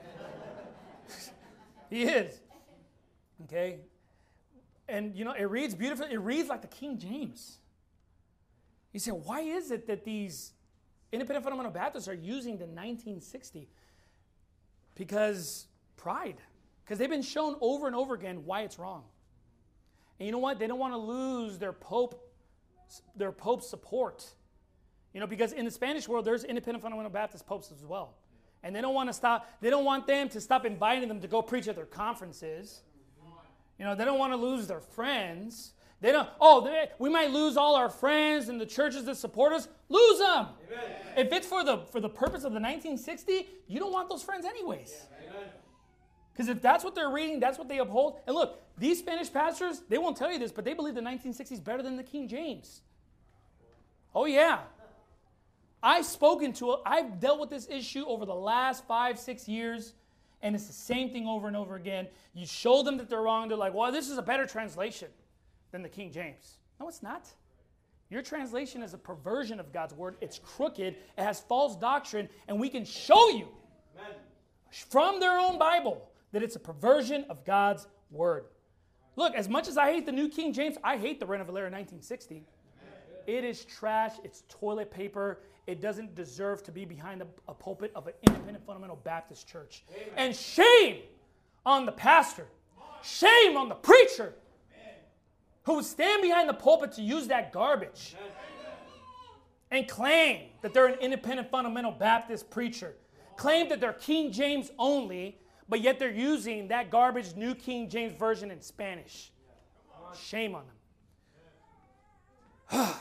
He is. Okay? And, it reads beautifully. It reads like the King James. You say, why is it that these independent fundamental Baptists are using the 1960? Because pride. Because they've been shown over and over again why it's wrong. And you know what? They don't want to lose their Pope's support. Because in the Spanish world, there's independent fundamental Baptist popes as well. And they don't want them to stop inviting them to go preach at their conferences. They don't want to lose their friends. We might lose all our friends and the churches that support us. Lose them. Amen. If it's for the purpose of the 1960, you don't want those friends anyways. Because if that's what they're reading, that's what they uphold. And look, these Spanish pastors, they won't tell you this, but they believe the 1960 is better than the King James. Oh, yeah. I've dealt with this issue over the last 5-6 years, and it's the same thing over and over again. You show them that they're wrong. They're like, well, this is a better translation than the King James. No, it's not. Your translation is a perversion of God's word. It's crooked. It has false doctrine, and we can show you from their own Bible that it's a perversion of God's word. Look, as much as I hate the New King James, I hate the Reina Valera 1960. It is trash. It's toilet paper. It doesn't deserve to be behind a pulpit of an independent fundamental Baptist church. Amen. And shame on the pastor. Shame on the preacher who would stand behind the pulpit to use that garbage and claim that they're an independent fundamental Baptist preacher. Claim that they're King James only, but yet they're using that garbage New King James Version in Spanish. Shame on them.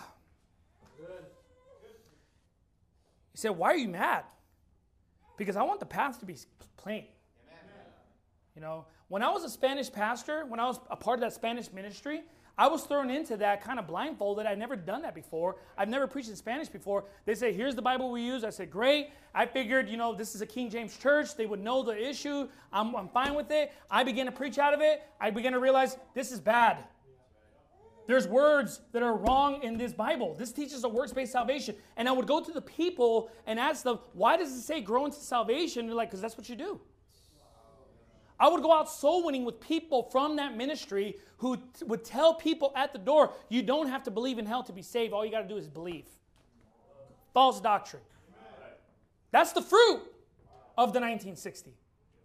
He said, why are you mad? Because I want the path to be plain. When I was a Spanish pastor, when I was a part of that Spanish ministry, I was thrown into that kind of blindfolded. I'd never done that before. I've never preached in Spanish before. They say, here's the Bible we use. I said, great. I figured, this is a King James church. They would know the issue. I'm fine with it. I began to preach out of it. I began to realize this is bad. There's words that are wrong in this Bible. This teaches a works-based salvation. And I would go to the people and ask them, why does it say grow into salvation? They're like, because that's what you do. I would go out soul winning with people from that ministry who would tell people at the door, you don't have to believe in hell to be saved. All you got to do is believe. False doctrine. That's the fruit of the 1960.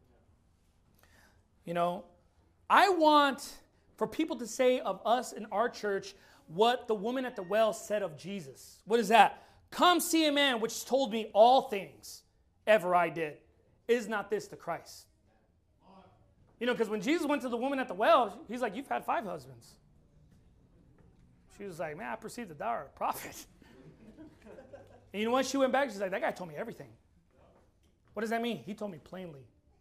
I want for people to say of us in our church what the woman at the well said of Jesus. What is that? Come see a man which told me all things ever I did. Is not this the Christ? Because when Jesus went to the woman at the well, he's like, you've had 5 husbands. She was like, man, I perceive that thou art a prophet. And you know what? She went back, she's like, that guy told me everything. What does that mean? He told me plainly.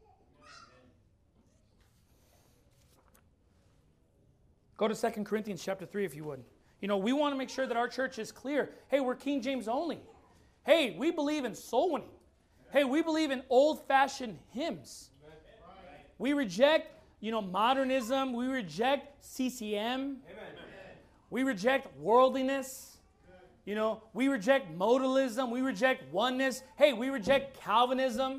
Go to 2 Corinthians chapter 3 if you would. We want to make sure that our church is clear. Hey, we're King James only. Hey, we believe in soul winning. Hey, we believe in old-fashioned hymns. We reject, modernism. We reject CCM. We reject worldliness. We reject modalism. We reject oneness. Hey, we reject Calvinism.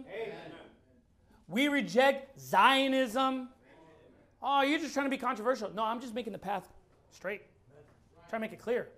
We reject Zionism. Oh, you're just trying to be controversial. No, I'm just making the path straight. Trying to make it clear.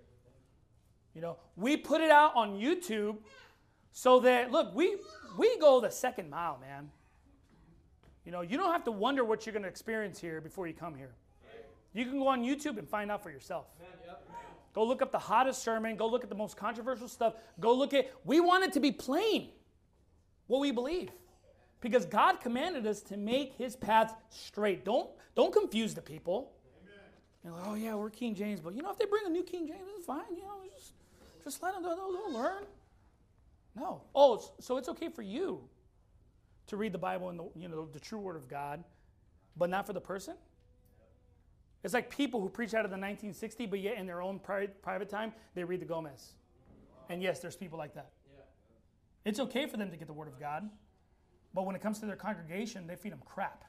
We put it out on YouTube so that, look, we go the second mile, man. You don't have to wonder what you're going to experience here before you come here. You can go on YouTube and find out for yourself. Go look up the hottest sermon. Go look at the most controversial stuff. We want it to be plain what we believe. Because God commanded us to make his path straight. Don't confuse the people. You're like, oh yeah, we're King James, but if they bring a new King James, it's fine. Just let them. They'll learn. No. Oh, so it's okay for you to read the Bible and the true Word of God, but not for the person. It's like people who preach out of the 1960s, but yet in their own private time they read the Gomez. And yes, there's people like that. It's okay for them to get the Word of God, but when it comes to their congregation, they feed them crap.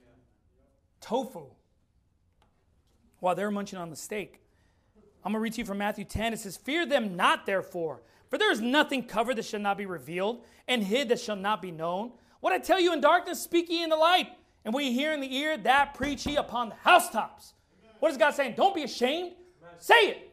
Tofu. While they're munching on the steak. I'm going to read to you from Matthew 10. It says, fear them not, therefore, for there is nothing covered that shall not be revealed, and hid that shall not be known. What I tell you in darkness, speak ye in the light. And what ye hear in the ear, that preach ye upon the housetops. What is God saying? Don't be ashamed. Say it.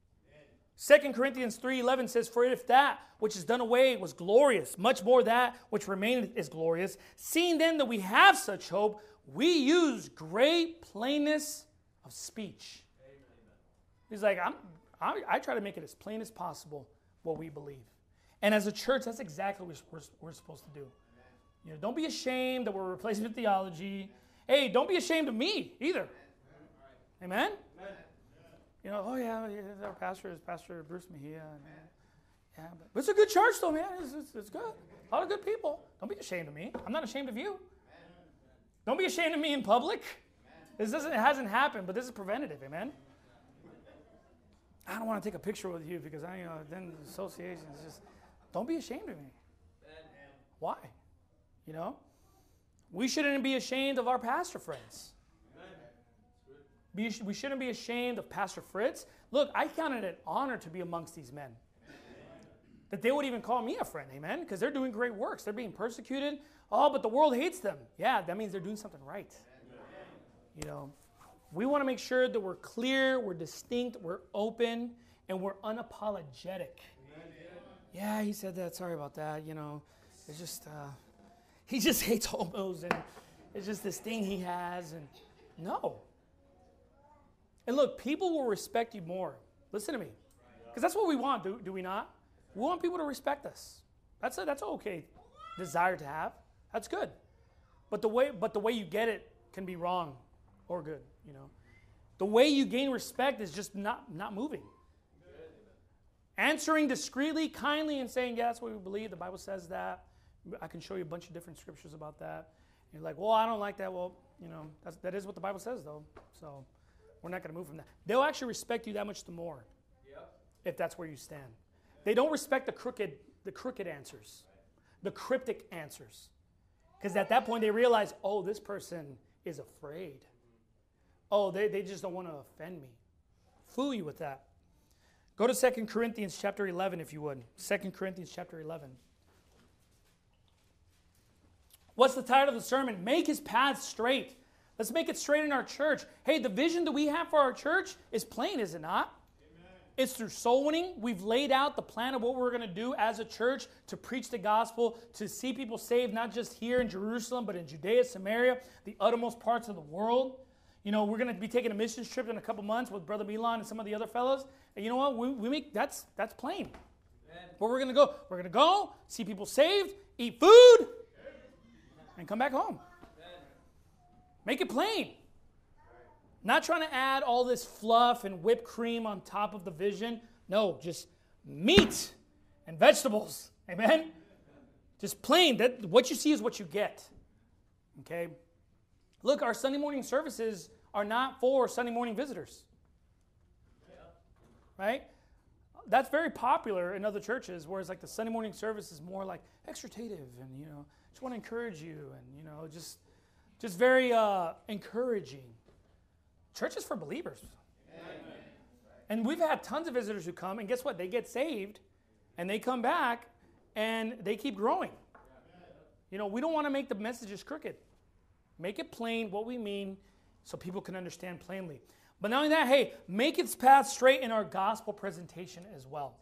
2 Corinthians 3:11 says, for if that which is done away was glorious, much more that which remaineth is glorious. Seeing then that we have such hope, we use great plainness of speech. He's like, I try to make it as plain as possible what we believe. And as a church, that's exactly what we're supposed to do. Don't be ashamed that we're replacement theology. Hey, don't be ashamed of me either. Amen? Oh yeah, our pastor is Pastor Bruce Mejia. Yeah, but it's a good church though, man. It's good. A lot of good people. Don't be ashamed of me. I'm not ashamed of you. Don't be ashamed of me in public. It hasn't happened, but this is preventative. Amen? I don't want to take a picture with you because then the association is just, don't be ashamed of me. Why? We shouldn't be ashamed of our pastor friends. We shouldn't be ashamed of Pastor Fritz. Look, I count it an honor to be amongst these men. That they would even call me a friend, amen? Because they're doing great works. They're being persecuted. Oh, but the world hates them. Yeah, that means they're doing something right. We want to make sure that we're clear, we're distinct, we're open, and we're unapologetic. Yeah, he said that. Sorry about that. It's just, he just hates homos, and it's just this thing he has. And no. And look, people will respect you more. Listen to me. Because that's what we want, do we not? We want people to respect us. That's an okay desire to have. That's good. But the way you get it can be wrong or good, The way you gain respect is just not moving. Answering discreetly, kindly, and saying, yeah, that's what we believe. The Bible says that. I can show you a bunch of different scriptures about that. And you're like, well, I don't like that. Well, that is what the Bible says, though. So we're not going to move from that. They'll actually respect you that much the more if that's where you stand. They don't respect the crooked answers, the cryptic answers. Because at that point they realize, oh, this person is afraid. Oh, they just don't want to offend me. Fool you with that. Go to 2 Corinthians chapter 11, if you would. 2 Corinthians chapter 11. What's the title of the sermon? Make his path straight. Let's make it straight in our church. Hey, the vision that we have for our church is plain, is it not? Amen. It's through soul winning. We've laid out the plan of what we're going to do as a church to preach the gospel, to see people saved, not just here in Jerusalem, but in Judea, Samaria, the uttermost parts of the world. We're going to be taking a missions trip in a couple months with Brother Milan and some of the other fellows. And you know what? We make that's plain. Amen. Where we're going to go? We're going to go, see people saved, eat food, and come back home. Make it plain. Not trying to add all this fluff and whipped cream on top of the vision. No, just meat and vegetables. Amen? Just plain. What you see is what you get. Okay? Look, our Sunday morning services are not for Sunday morning visitors. Right? that's very popular in other churches, whereas like the Sunday morning service is more like exhortative and, just want to encourage you and, just very encouraging. Church is for believers. Amen. And we've had tons of visitors who come, and guess what? They get saved, and they come back, and they keep growing. We don't want to make the messages crooked. Make it plain what we mean so people can understand plainly. But not only that, hey, make its path straight in our gospel presentation as well.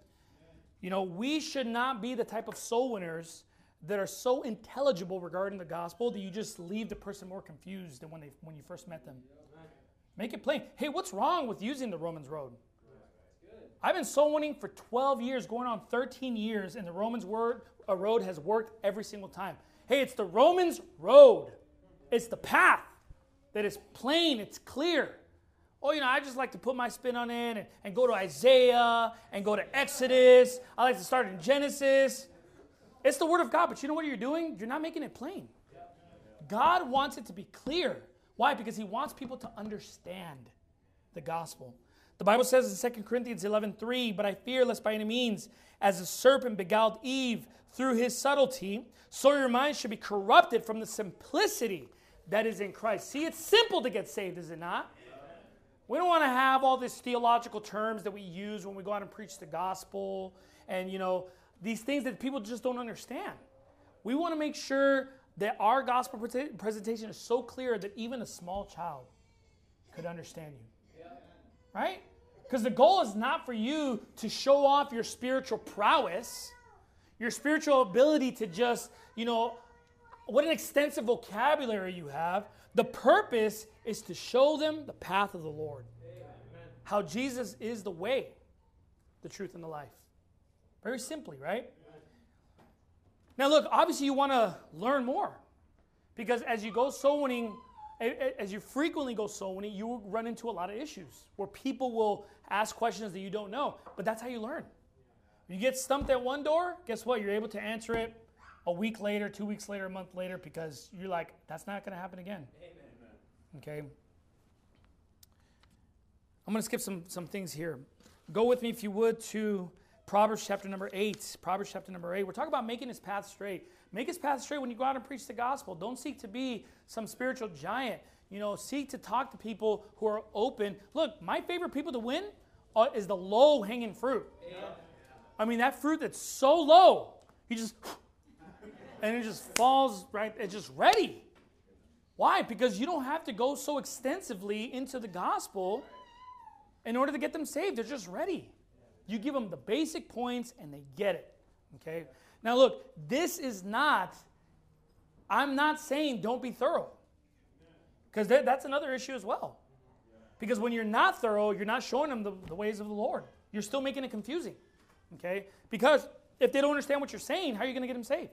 We should not be the type of soul winners that are so intelligible regarding the gospel that you just leave the person more confused than when you first met them. Make it plain. Hey, what's wrong with using the Romans road? I've been soul winning for 12 years, going on 13 years, and the Romans road has worked every single time. Hey, it's the Romans road. It's the path that is plain, it's clear. Oh, I just like to put my spin on it and go to Isaiah and go to Exodus. I like to start in Genesis. It's the Word of God, but you know what you're doing? You're not making it plain. God wants it to be clear. Why? Because He wants people to understand the gospel. The Bible says in 2 Corinthians 11:3, "But I fear lest by any means, as the serpent beguiled Eve through his subtlety, so your minds should be corrupted from the simplicity that is in Christ." See, it's simple to get saved, is it not? We don't want to have all these theological terms that we use when we go out and preach the gospel and, these things that people just don't understand. We want to make sure that our gospel presentation is so clear that even a small child could understand you. Right? Because the goal is not for you to show off your spiritual prowess, your spiritual ability to just, what an extensive vocabulary you have. The purpose is to show them the path of the Lord. Amen. How Jesus is the way, the truth, and the life. Very simply, right? Amen. Now look, obviously you want to learn more. Because as you go soul winning, as you frequently go soul winning, you will run into a lot of issues where people will ask questions that you don't know. But that's how you learn. You get stumped at one door, guess what? You're able to answer it a week later, 2 weeks later, a month later, because you're like, that's not going to happen again. Amen. Okay? I'm going to skip some things here. Go with me, if you would, to Proverbs chapter number 8. Proverbs chapter number 8. We're talking about making His path straight. Make His path straight when you go out and preach the gospel. Don't seek to be some spiritual giant. Seek to talk to people who are open. Look, my favorite people to win is the low-hanging fruit. Yeah. I mean, that fruit that's so low, and it just falls right, it's just ready. Why? Because you don't have to go so extensively into the gospel in order to get them saved. They're just ready. You give them the basic points and they get it. Okay? Now look, I'm not saying don't be thorough. Because that's another issue as well. Because when you're not thorough, you're not showing them the ways of the Lord. You're still making it confusing. Okay? Because if they don't understand what you're saying, how are you going to get them saved?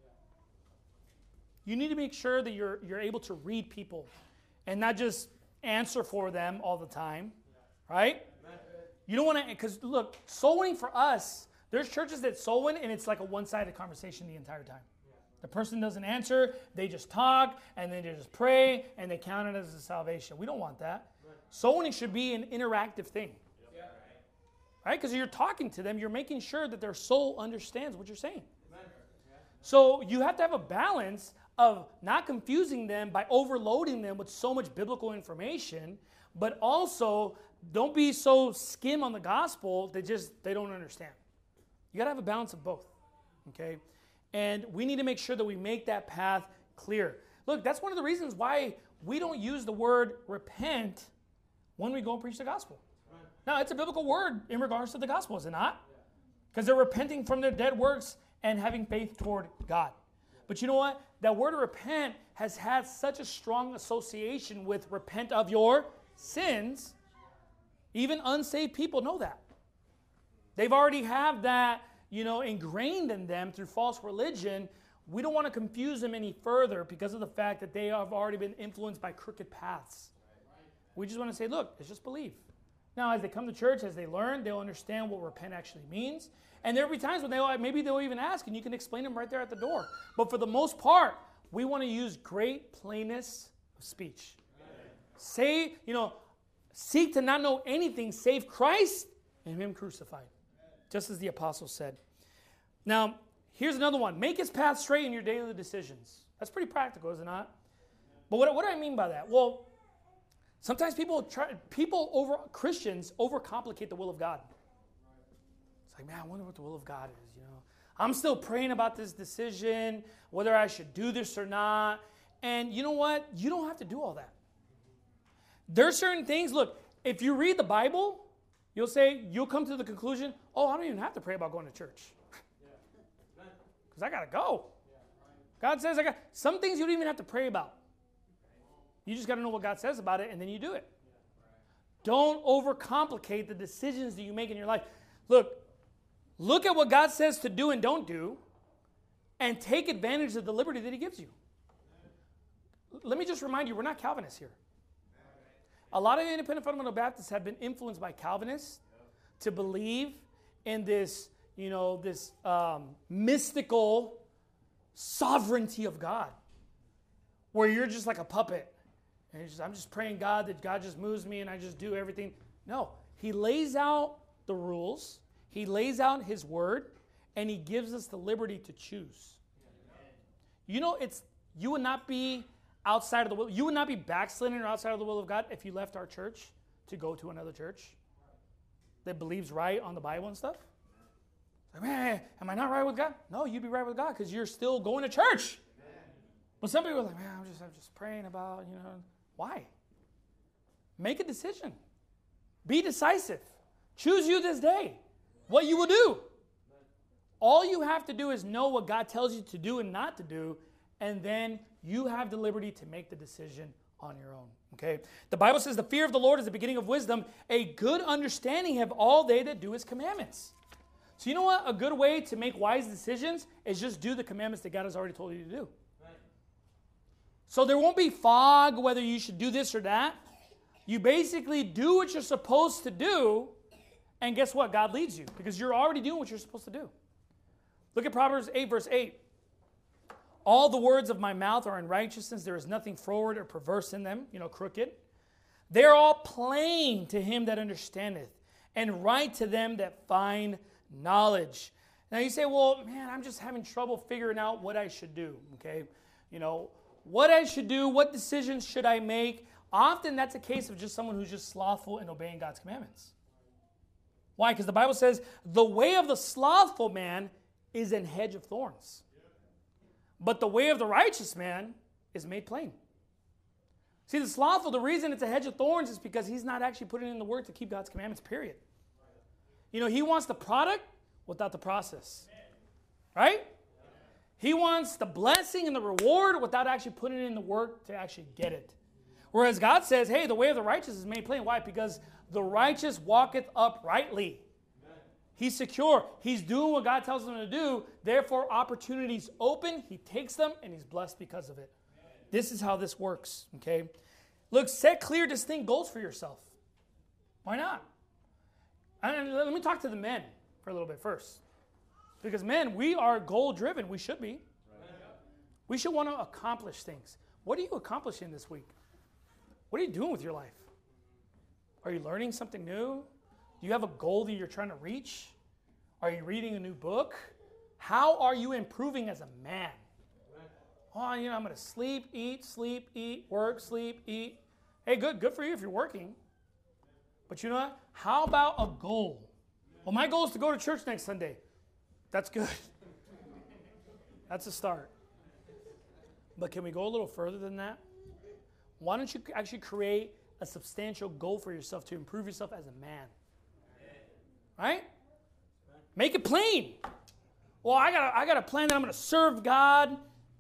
You need to make sure that you're able to read people and not just answer for them all the time, right? You don't want to, because look, soul winning for us, there's churches that soul win and it's like a one-sided conversation the entire time. The person doesn't answer, they just talk, and then they just pray, and they count it as a salvation. We don't want that. Soul winning should be an interactive thing. Right? Because you're talking to them, you're making sure that their soul understands what you're saying. So you have to have a balance of not confusing them by overloading them with so much biblical information, but also don't be so skim on the gospel that they don't understand. You got to have a balance of both, okay? And we need to make sure that we make that path clear. Look, that's one of the reasons why we don't use the word repent when we go and preach the gospel. Now, it's a biblical word in regards to the gospel, is it not? Because they're repenting from their dead works and having faith toward God. But you know what? That word repent has had such a strong association with repent of your sins. Even unsaved people know that. They've already have that, ingrained in them through false religion. We don't want to confuse them any further because of the fact that they have already been influenced by crooked paths. We just want to say, look, it's just believe. Now, as they come to church, as they learn, they'll understand what repent actually means. And there'll be times when they'll even ask, and you can explain them right there at the door. But for the most part, we want to use great plainness of speech. Say, seek to not know anything save Christ and Him crucified. just as the apostle said. Now, here's another one. Make his path straight in your daily decisions. That's pretty practical, is it not? But what do I mean by that? Well, sometimes Christians overcomplicate the will of God. It's like, man, I wonder what the will of God is, I'm still praying about this decision, whether I should do this or not. And you know what? You don't have to do all that. There are certain things, look, if you read the Bible, you'll come to the conclusion, oh, I don't even have to pray about going to church. Because I got to go. God says some things you don't even have to pray about. You just got to know what God says about it, and then you do it. Don't overcomplicate the decisions that you make in your life. Look at what God says to do and don't do, and take advantage of the liberty that he gives you. Let me just remind you, we're not Calvinists here. A lot of independent fundamental Baptists have been influenced by Calvinists to believe in this, mystical sovereignty of God, where you're just like a puppet. And I'm just praying God that God just moves me and I just do everything. No, he lays out the rules. He lays out his word, and he gives us the liberty to choose. You would not be outside of the will. You would not be backsliding or outside of the will of God if you left our church to go to another church that believes right on the Bible and stuff. Like, man, am I not right with God? No, you'd be right with God because you're still going to church. But some people are like, man, I'm just praying about, why? Make a decision. Be decisive. Choose you this day what you will do. All you have to do is know what God tells you to do and not to do, and then you have the liberty to make the decision on your own. Okay? The Bible says the fear of the Lord is the beginning of wisdom. A good understanding have all they that do his commandments. So you know what? A good way to make wise decisions is just do the commandments that God has already told you to do. So there won't be fog whether you should do this or that. You basically do what you're supposed to do, and guess what? God leads you because you're already doing what you're supposed to do. Look at Proverbs 8, verse 8. All the words of my mouth are in righteousness. There is nothing froward or perverse in them, crooked. They are all plain to him that understandeth, and right to them that find knowledge. Now you say, well, man, I'm just having trouble figuring out what I should do, okay? What I should do, what decisions should I make? Often that's a case of just someone who's just slothful in obeying God's commandments. Why? Because the Bible says, the way of the slothful man is an hedge of thorns. But the way of the righteous man is made plain. See, the slothful, the reason it's a hedge of thorns is because he's not actually putting in the work to keep God's commandments, period. He wants the product without the process. Right? He wants the blessing and the reward without actually putting in the work to actually get it. Whereas God says, hey, the way of the righteous is made plain. Why? Because the righteous walketh uprightly. He's secure. He's doing what God tells him to do. Therefore, opportunities open. He takes them, and he's blessed because of it. This is how this works, okay? Look, set clear, distinct goals for yourself. Why not? Let me talk to the men for a little bit first. Because men, we are goal-driven. We should be. We should want to accomplish things. What are you accomplishing this week? What are you doing with your life? Are you learning something new? Do you have a goal that you're trying to reach? Are you reading a new book? How are you improving as a man? Oh, I'm going to sleep, eat, work, sleep, eat. Hey, good for you if you're working. But you know what? How about a goal? Well, my goal is to go to church next Sunday. That's good. That's a start. But can we go a little further than that? Why don't you actually create a substantial goal for yourself to improve yourself as a man? Right? Make it plain. Well, I got a plan that I'm going to serve God.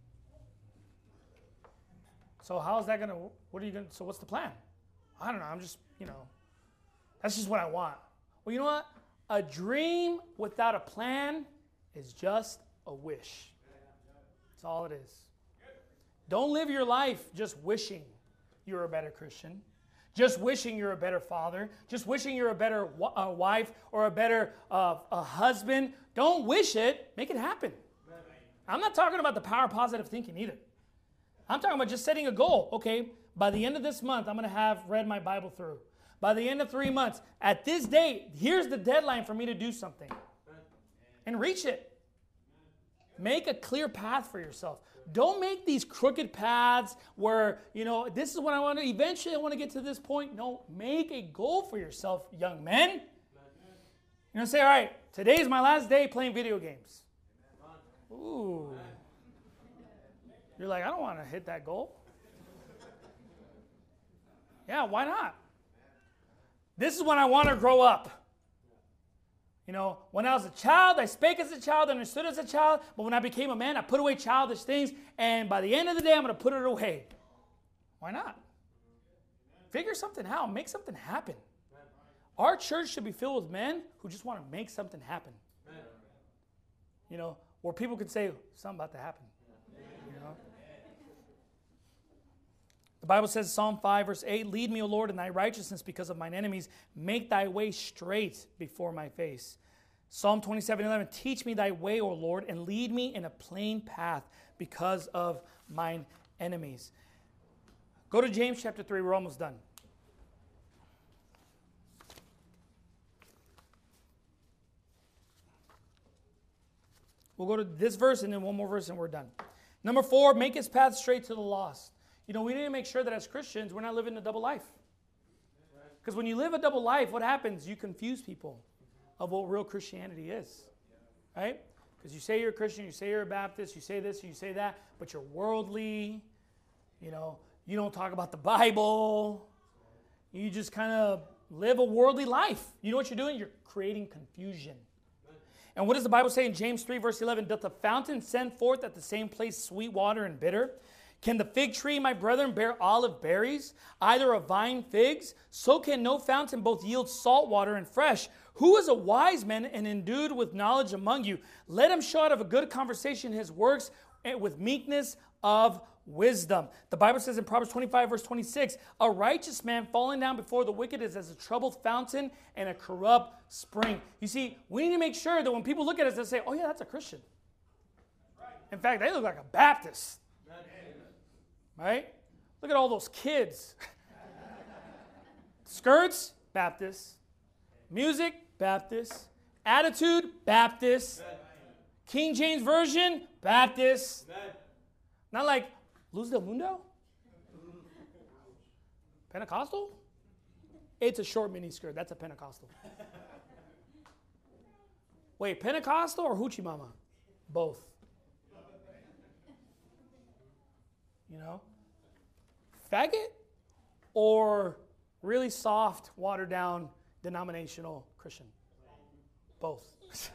So how is that going to, so what's the plan? I don't know. I'm just, that's just what I want. Well, you know what? A dream without a plan is just a wish. That's all it is. Don't live your life just wishing you're a better Christian, just wishing you're a better father, just wishing you're a better wife or a better a husband. Don't wish it. Make it happen. I'm not talking about the power of positive thinking either. I'm talking about just setting a goal. Okay, by the end of this month, I'm going to have read my Bible through. By the end of 3 months, at this date, here's the deadline for me to do something. and reach it. Make a clear path for yourself. Don't make these crooked paths where, this is what I want to, eventually I want to get to this point. No, make a goal for yourself, young men. Say, all right, today's my last day playing video games. Ooh. You're like, I don't want to hit that goal. Yeah, why not? This is when I want to grow up. When I was a child, I spake as a child, understood as a child, but when I became a man, I put away childish things, and by the end of the day, I'm going to put it away. Why not? Figure something out. Make something happen. Our church should be filled with men who just want to make something happen. Where people could say, something about to happen. The Bible says, Psalm 5, verse 8, lead me, O Lord, in thy righteousness because of mine enemies. Make thy way straight before my face. Psalm 27:11, teach me thy way, O Lord, and lead me in a plain path because of mine enemies. Go to James chapter 3. We're almost done. We'll go to this verse and then one more verse and we're done. Number 4, make his path straight to the lost. We need to make sure that as Christians, we're not living a double life. Because when you live a double life, what happens? You confuse people of what real Christianity is. Right? Because you say you're a Christian, you say you're a Baptist, you say this, you say that, but you're worldly. You don't talk about the Bible. You just kind of live a worldly life. You know what you're doing? You're creating confusion. And what does the Bible say in James 3, verse 11? Doth the fountain send forth at the same place sweet water and bitter? Can the fig tree, my brethren, bear olive berries, either a vine figs? So can no fountain both yield salt water and fresh. Who is a wise man and endued with knowledge among you? Let him show out of a good conversation his works with meekness of wisdom. The Bible says in Proverbs 25, verse 26, a righteous man falling down before the wicked is as a troubled fountain and a corrupt spring. You see, we need to make sure that when people look at us, they say, oh yeah, that's a Christian. In fact, they look like a Baptist. Right? Look at all those kids. Skirts, Baptist. Music, Baptist. Attitude, Baptist. King James Version, Baptist. Not like Luz del Mundo? Pentecostal? It's a short mini skirt. That's a Pentecostal. Wait, Pentecostal or Hoochie Mama? Both. Faggot or really soft, watered down, denominational Christian? Both.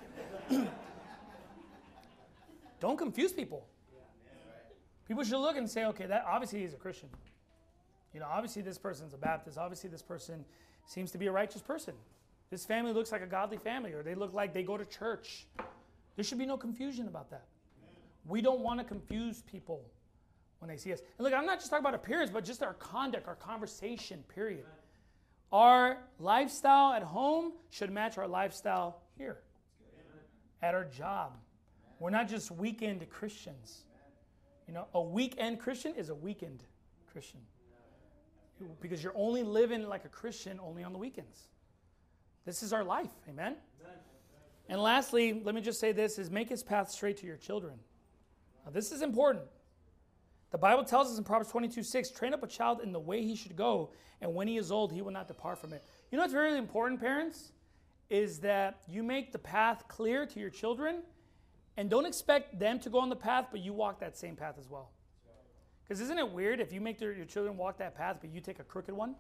Don't confuse people. People should look and say, okay, that obviously he's a Christian. Obviously this person's a Baptist. Obviously this person seems to be a righteous person. This family looks like a godly family, or they look like they go to church. There should be no confusion about that. We don't want to confuse people when they see us. And look, I'm not just talking about appearance, but just our conduct, our conversation, period. Our lifestyle at home should match our lifestyle here, at our job. We're not just weekend Christians. A weekend Christian is a weekend Christian. Because you're only living like a Christian only on the weekends. This is our life, amen? And lastly, let me just say this, is make his path straight to your children. Now, this is important. The Bible tells us in Proverbs 22:6, train up a child in the way he should go, and when he is old, he will not depart from it. You know what's very important, parents? Is that you make the path clear to your children, and don't expect them to go on the path, but you walk that same path as well. Because isn't it weird if you make your children walk that path, but you take a crooked one?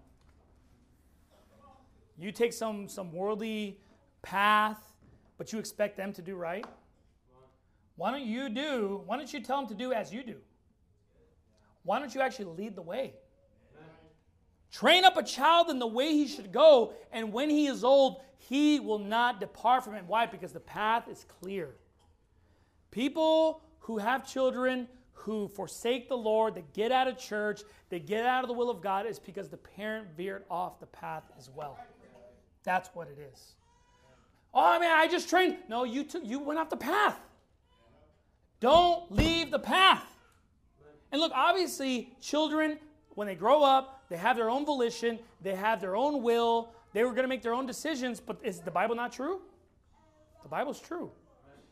You take some worldly path, but you expect them to do right? Why don't you tell them to do as you do? Why don't you actually lead the way? Train up a child in the way he should go, and when he is old, he will not depart from it. Why? Because the path is clear. People who have children who forsake the Lord, they get out of church, they get out of the will of God, is because the parent veered off the path as well. That's what it is. Oh, man, I just trained. No, you went off the path. Don't leave the path. And look, obviously, children, when they grow up, they have their own volition, they have their own will, they were going to make their own decisions, but is the Bible not true? The Bible's true.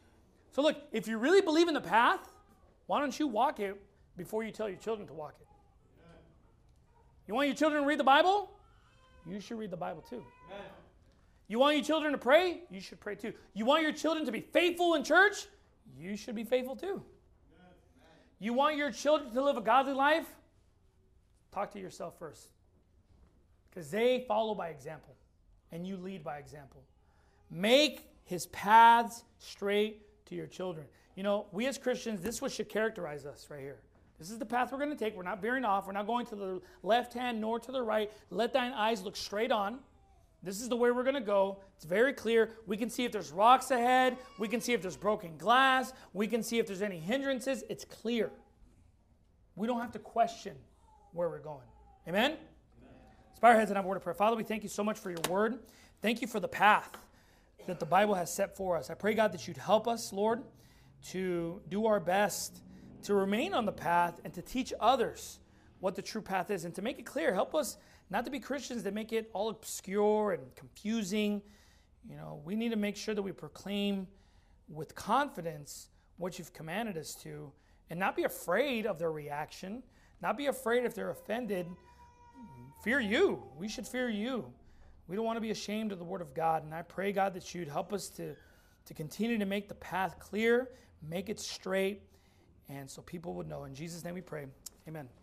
So look, if you really believe in the path, why don't you walk it before you tell your children to walk it? You want your children to read the Bible? You should read the Bible too. You want your children to pray? You should pray too. You want your children to be faithful in church? You should be faithful too. You want your children to live a godly life? Talk to yourself first. Because they follow by example, and you lead by example. Make his paths straight to your children. You know, we as Christians, this is what should characterize us right here. This is the path we're going to take. We're not veering off. We're not going to the left hand nor to the right. Let thine eyes look straight on. This is the way we're going to go. It's very clear. We can see if there's rocks ahead. We can see if there's broken glass. We can see if there's any hindrances. It's clear. We don't have to question where we're going. Amen? Let's bow our heads and have a word of prayer. Father, we thank you so much for your word. Thank you for the path that the Bible has set for us. I pray, God, that you'd help us, Lord, to do our best to remain on the path and to teach others what the true path is and to make it clear. Help us not to be Christians that make it all obscure and confusing. You know, we need to make sure that we proclaim with confidence what you've commanded us to and not be afraid of their reaction, not be afraid if they're offended. Fear you. We should fear you. We don't want to be ashamed of the word of God. And I pray, God, that you'd help us to continue to make the path clear, make it straight, and so people would know. In Jesus' name we pray. Amen.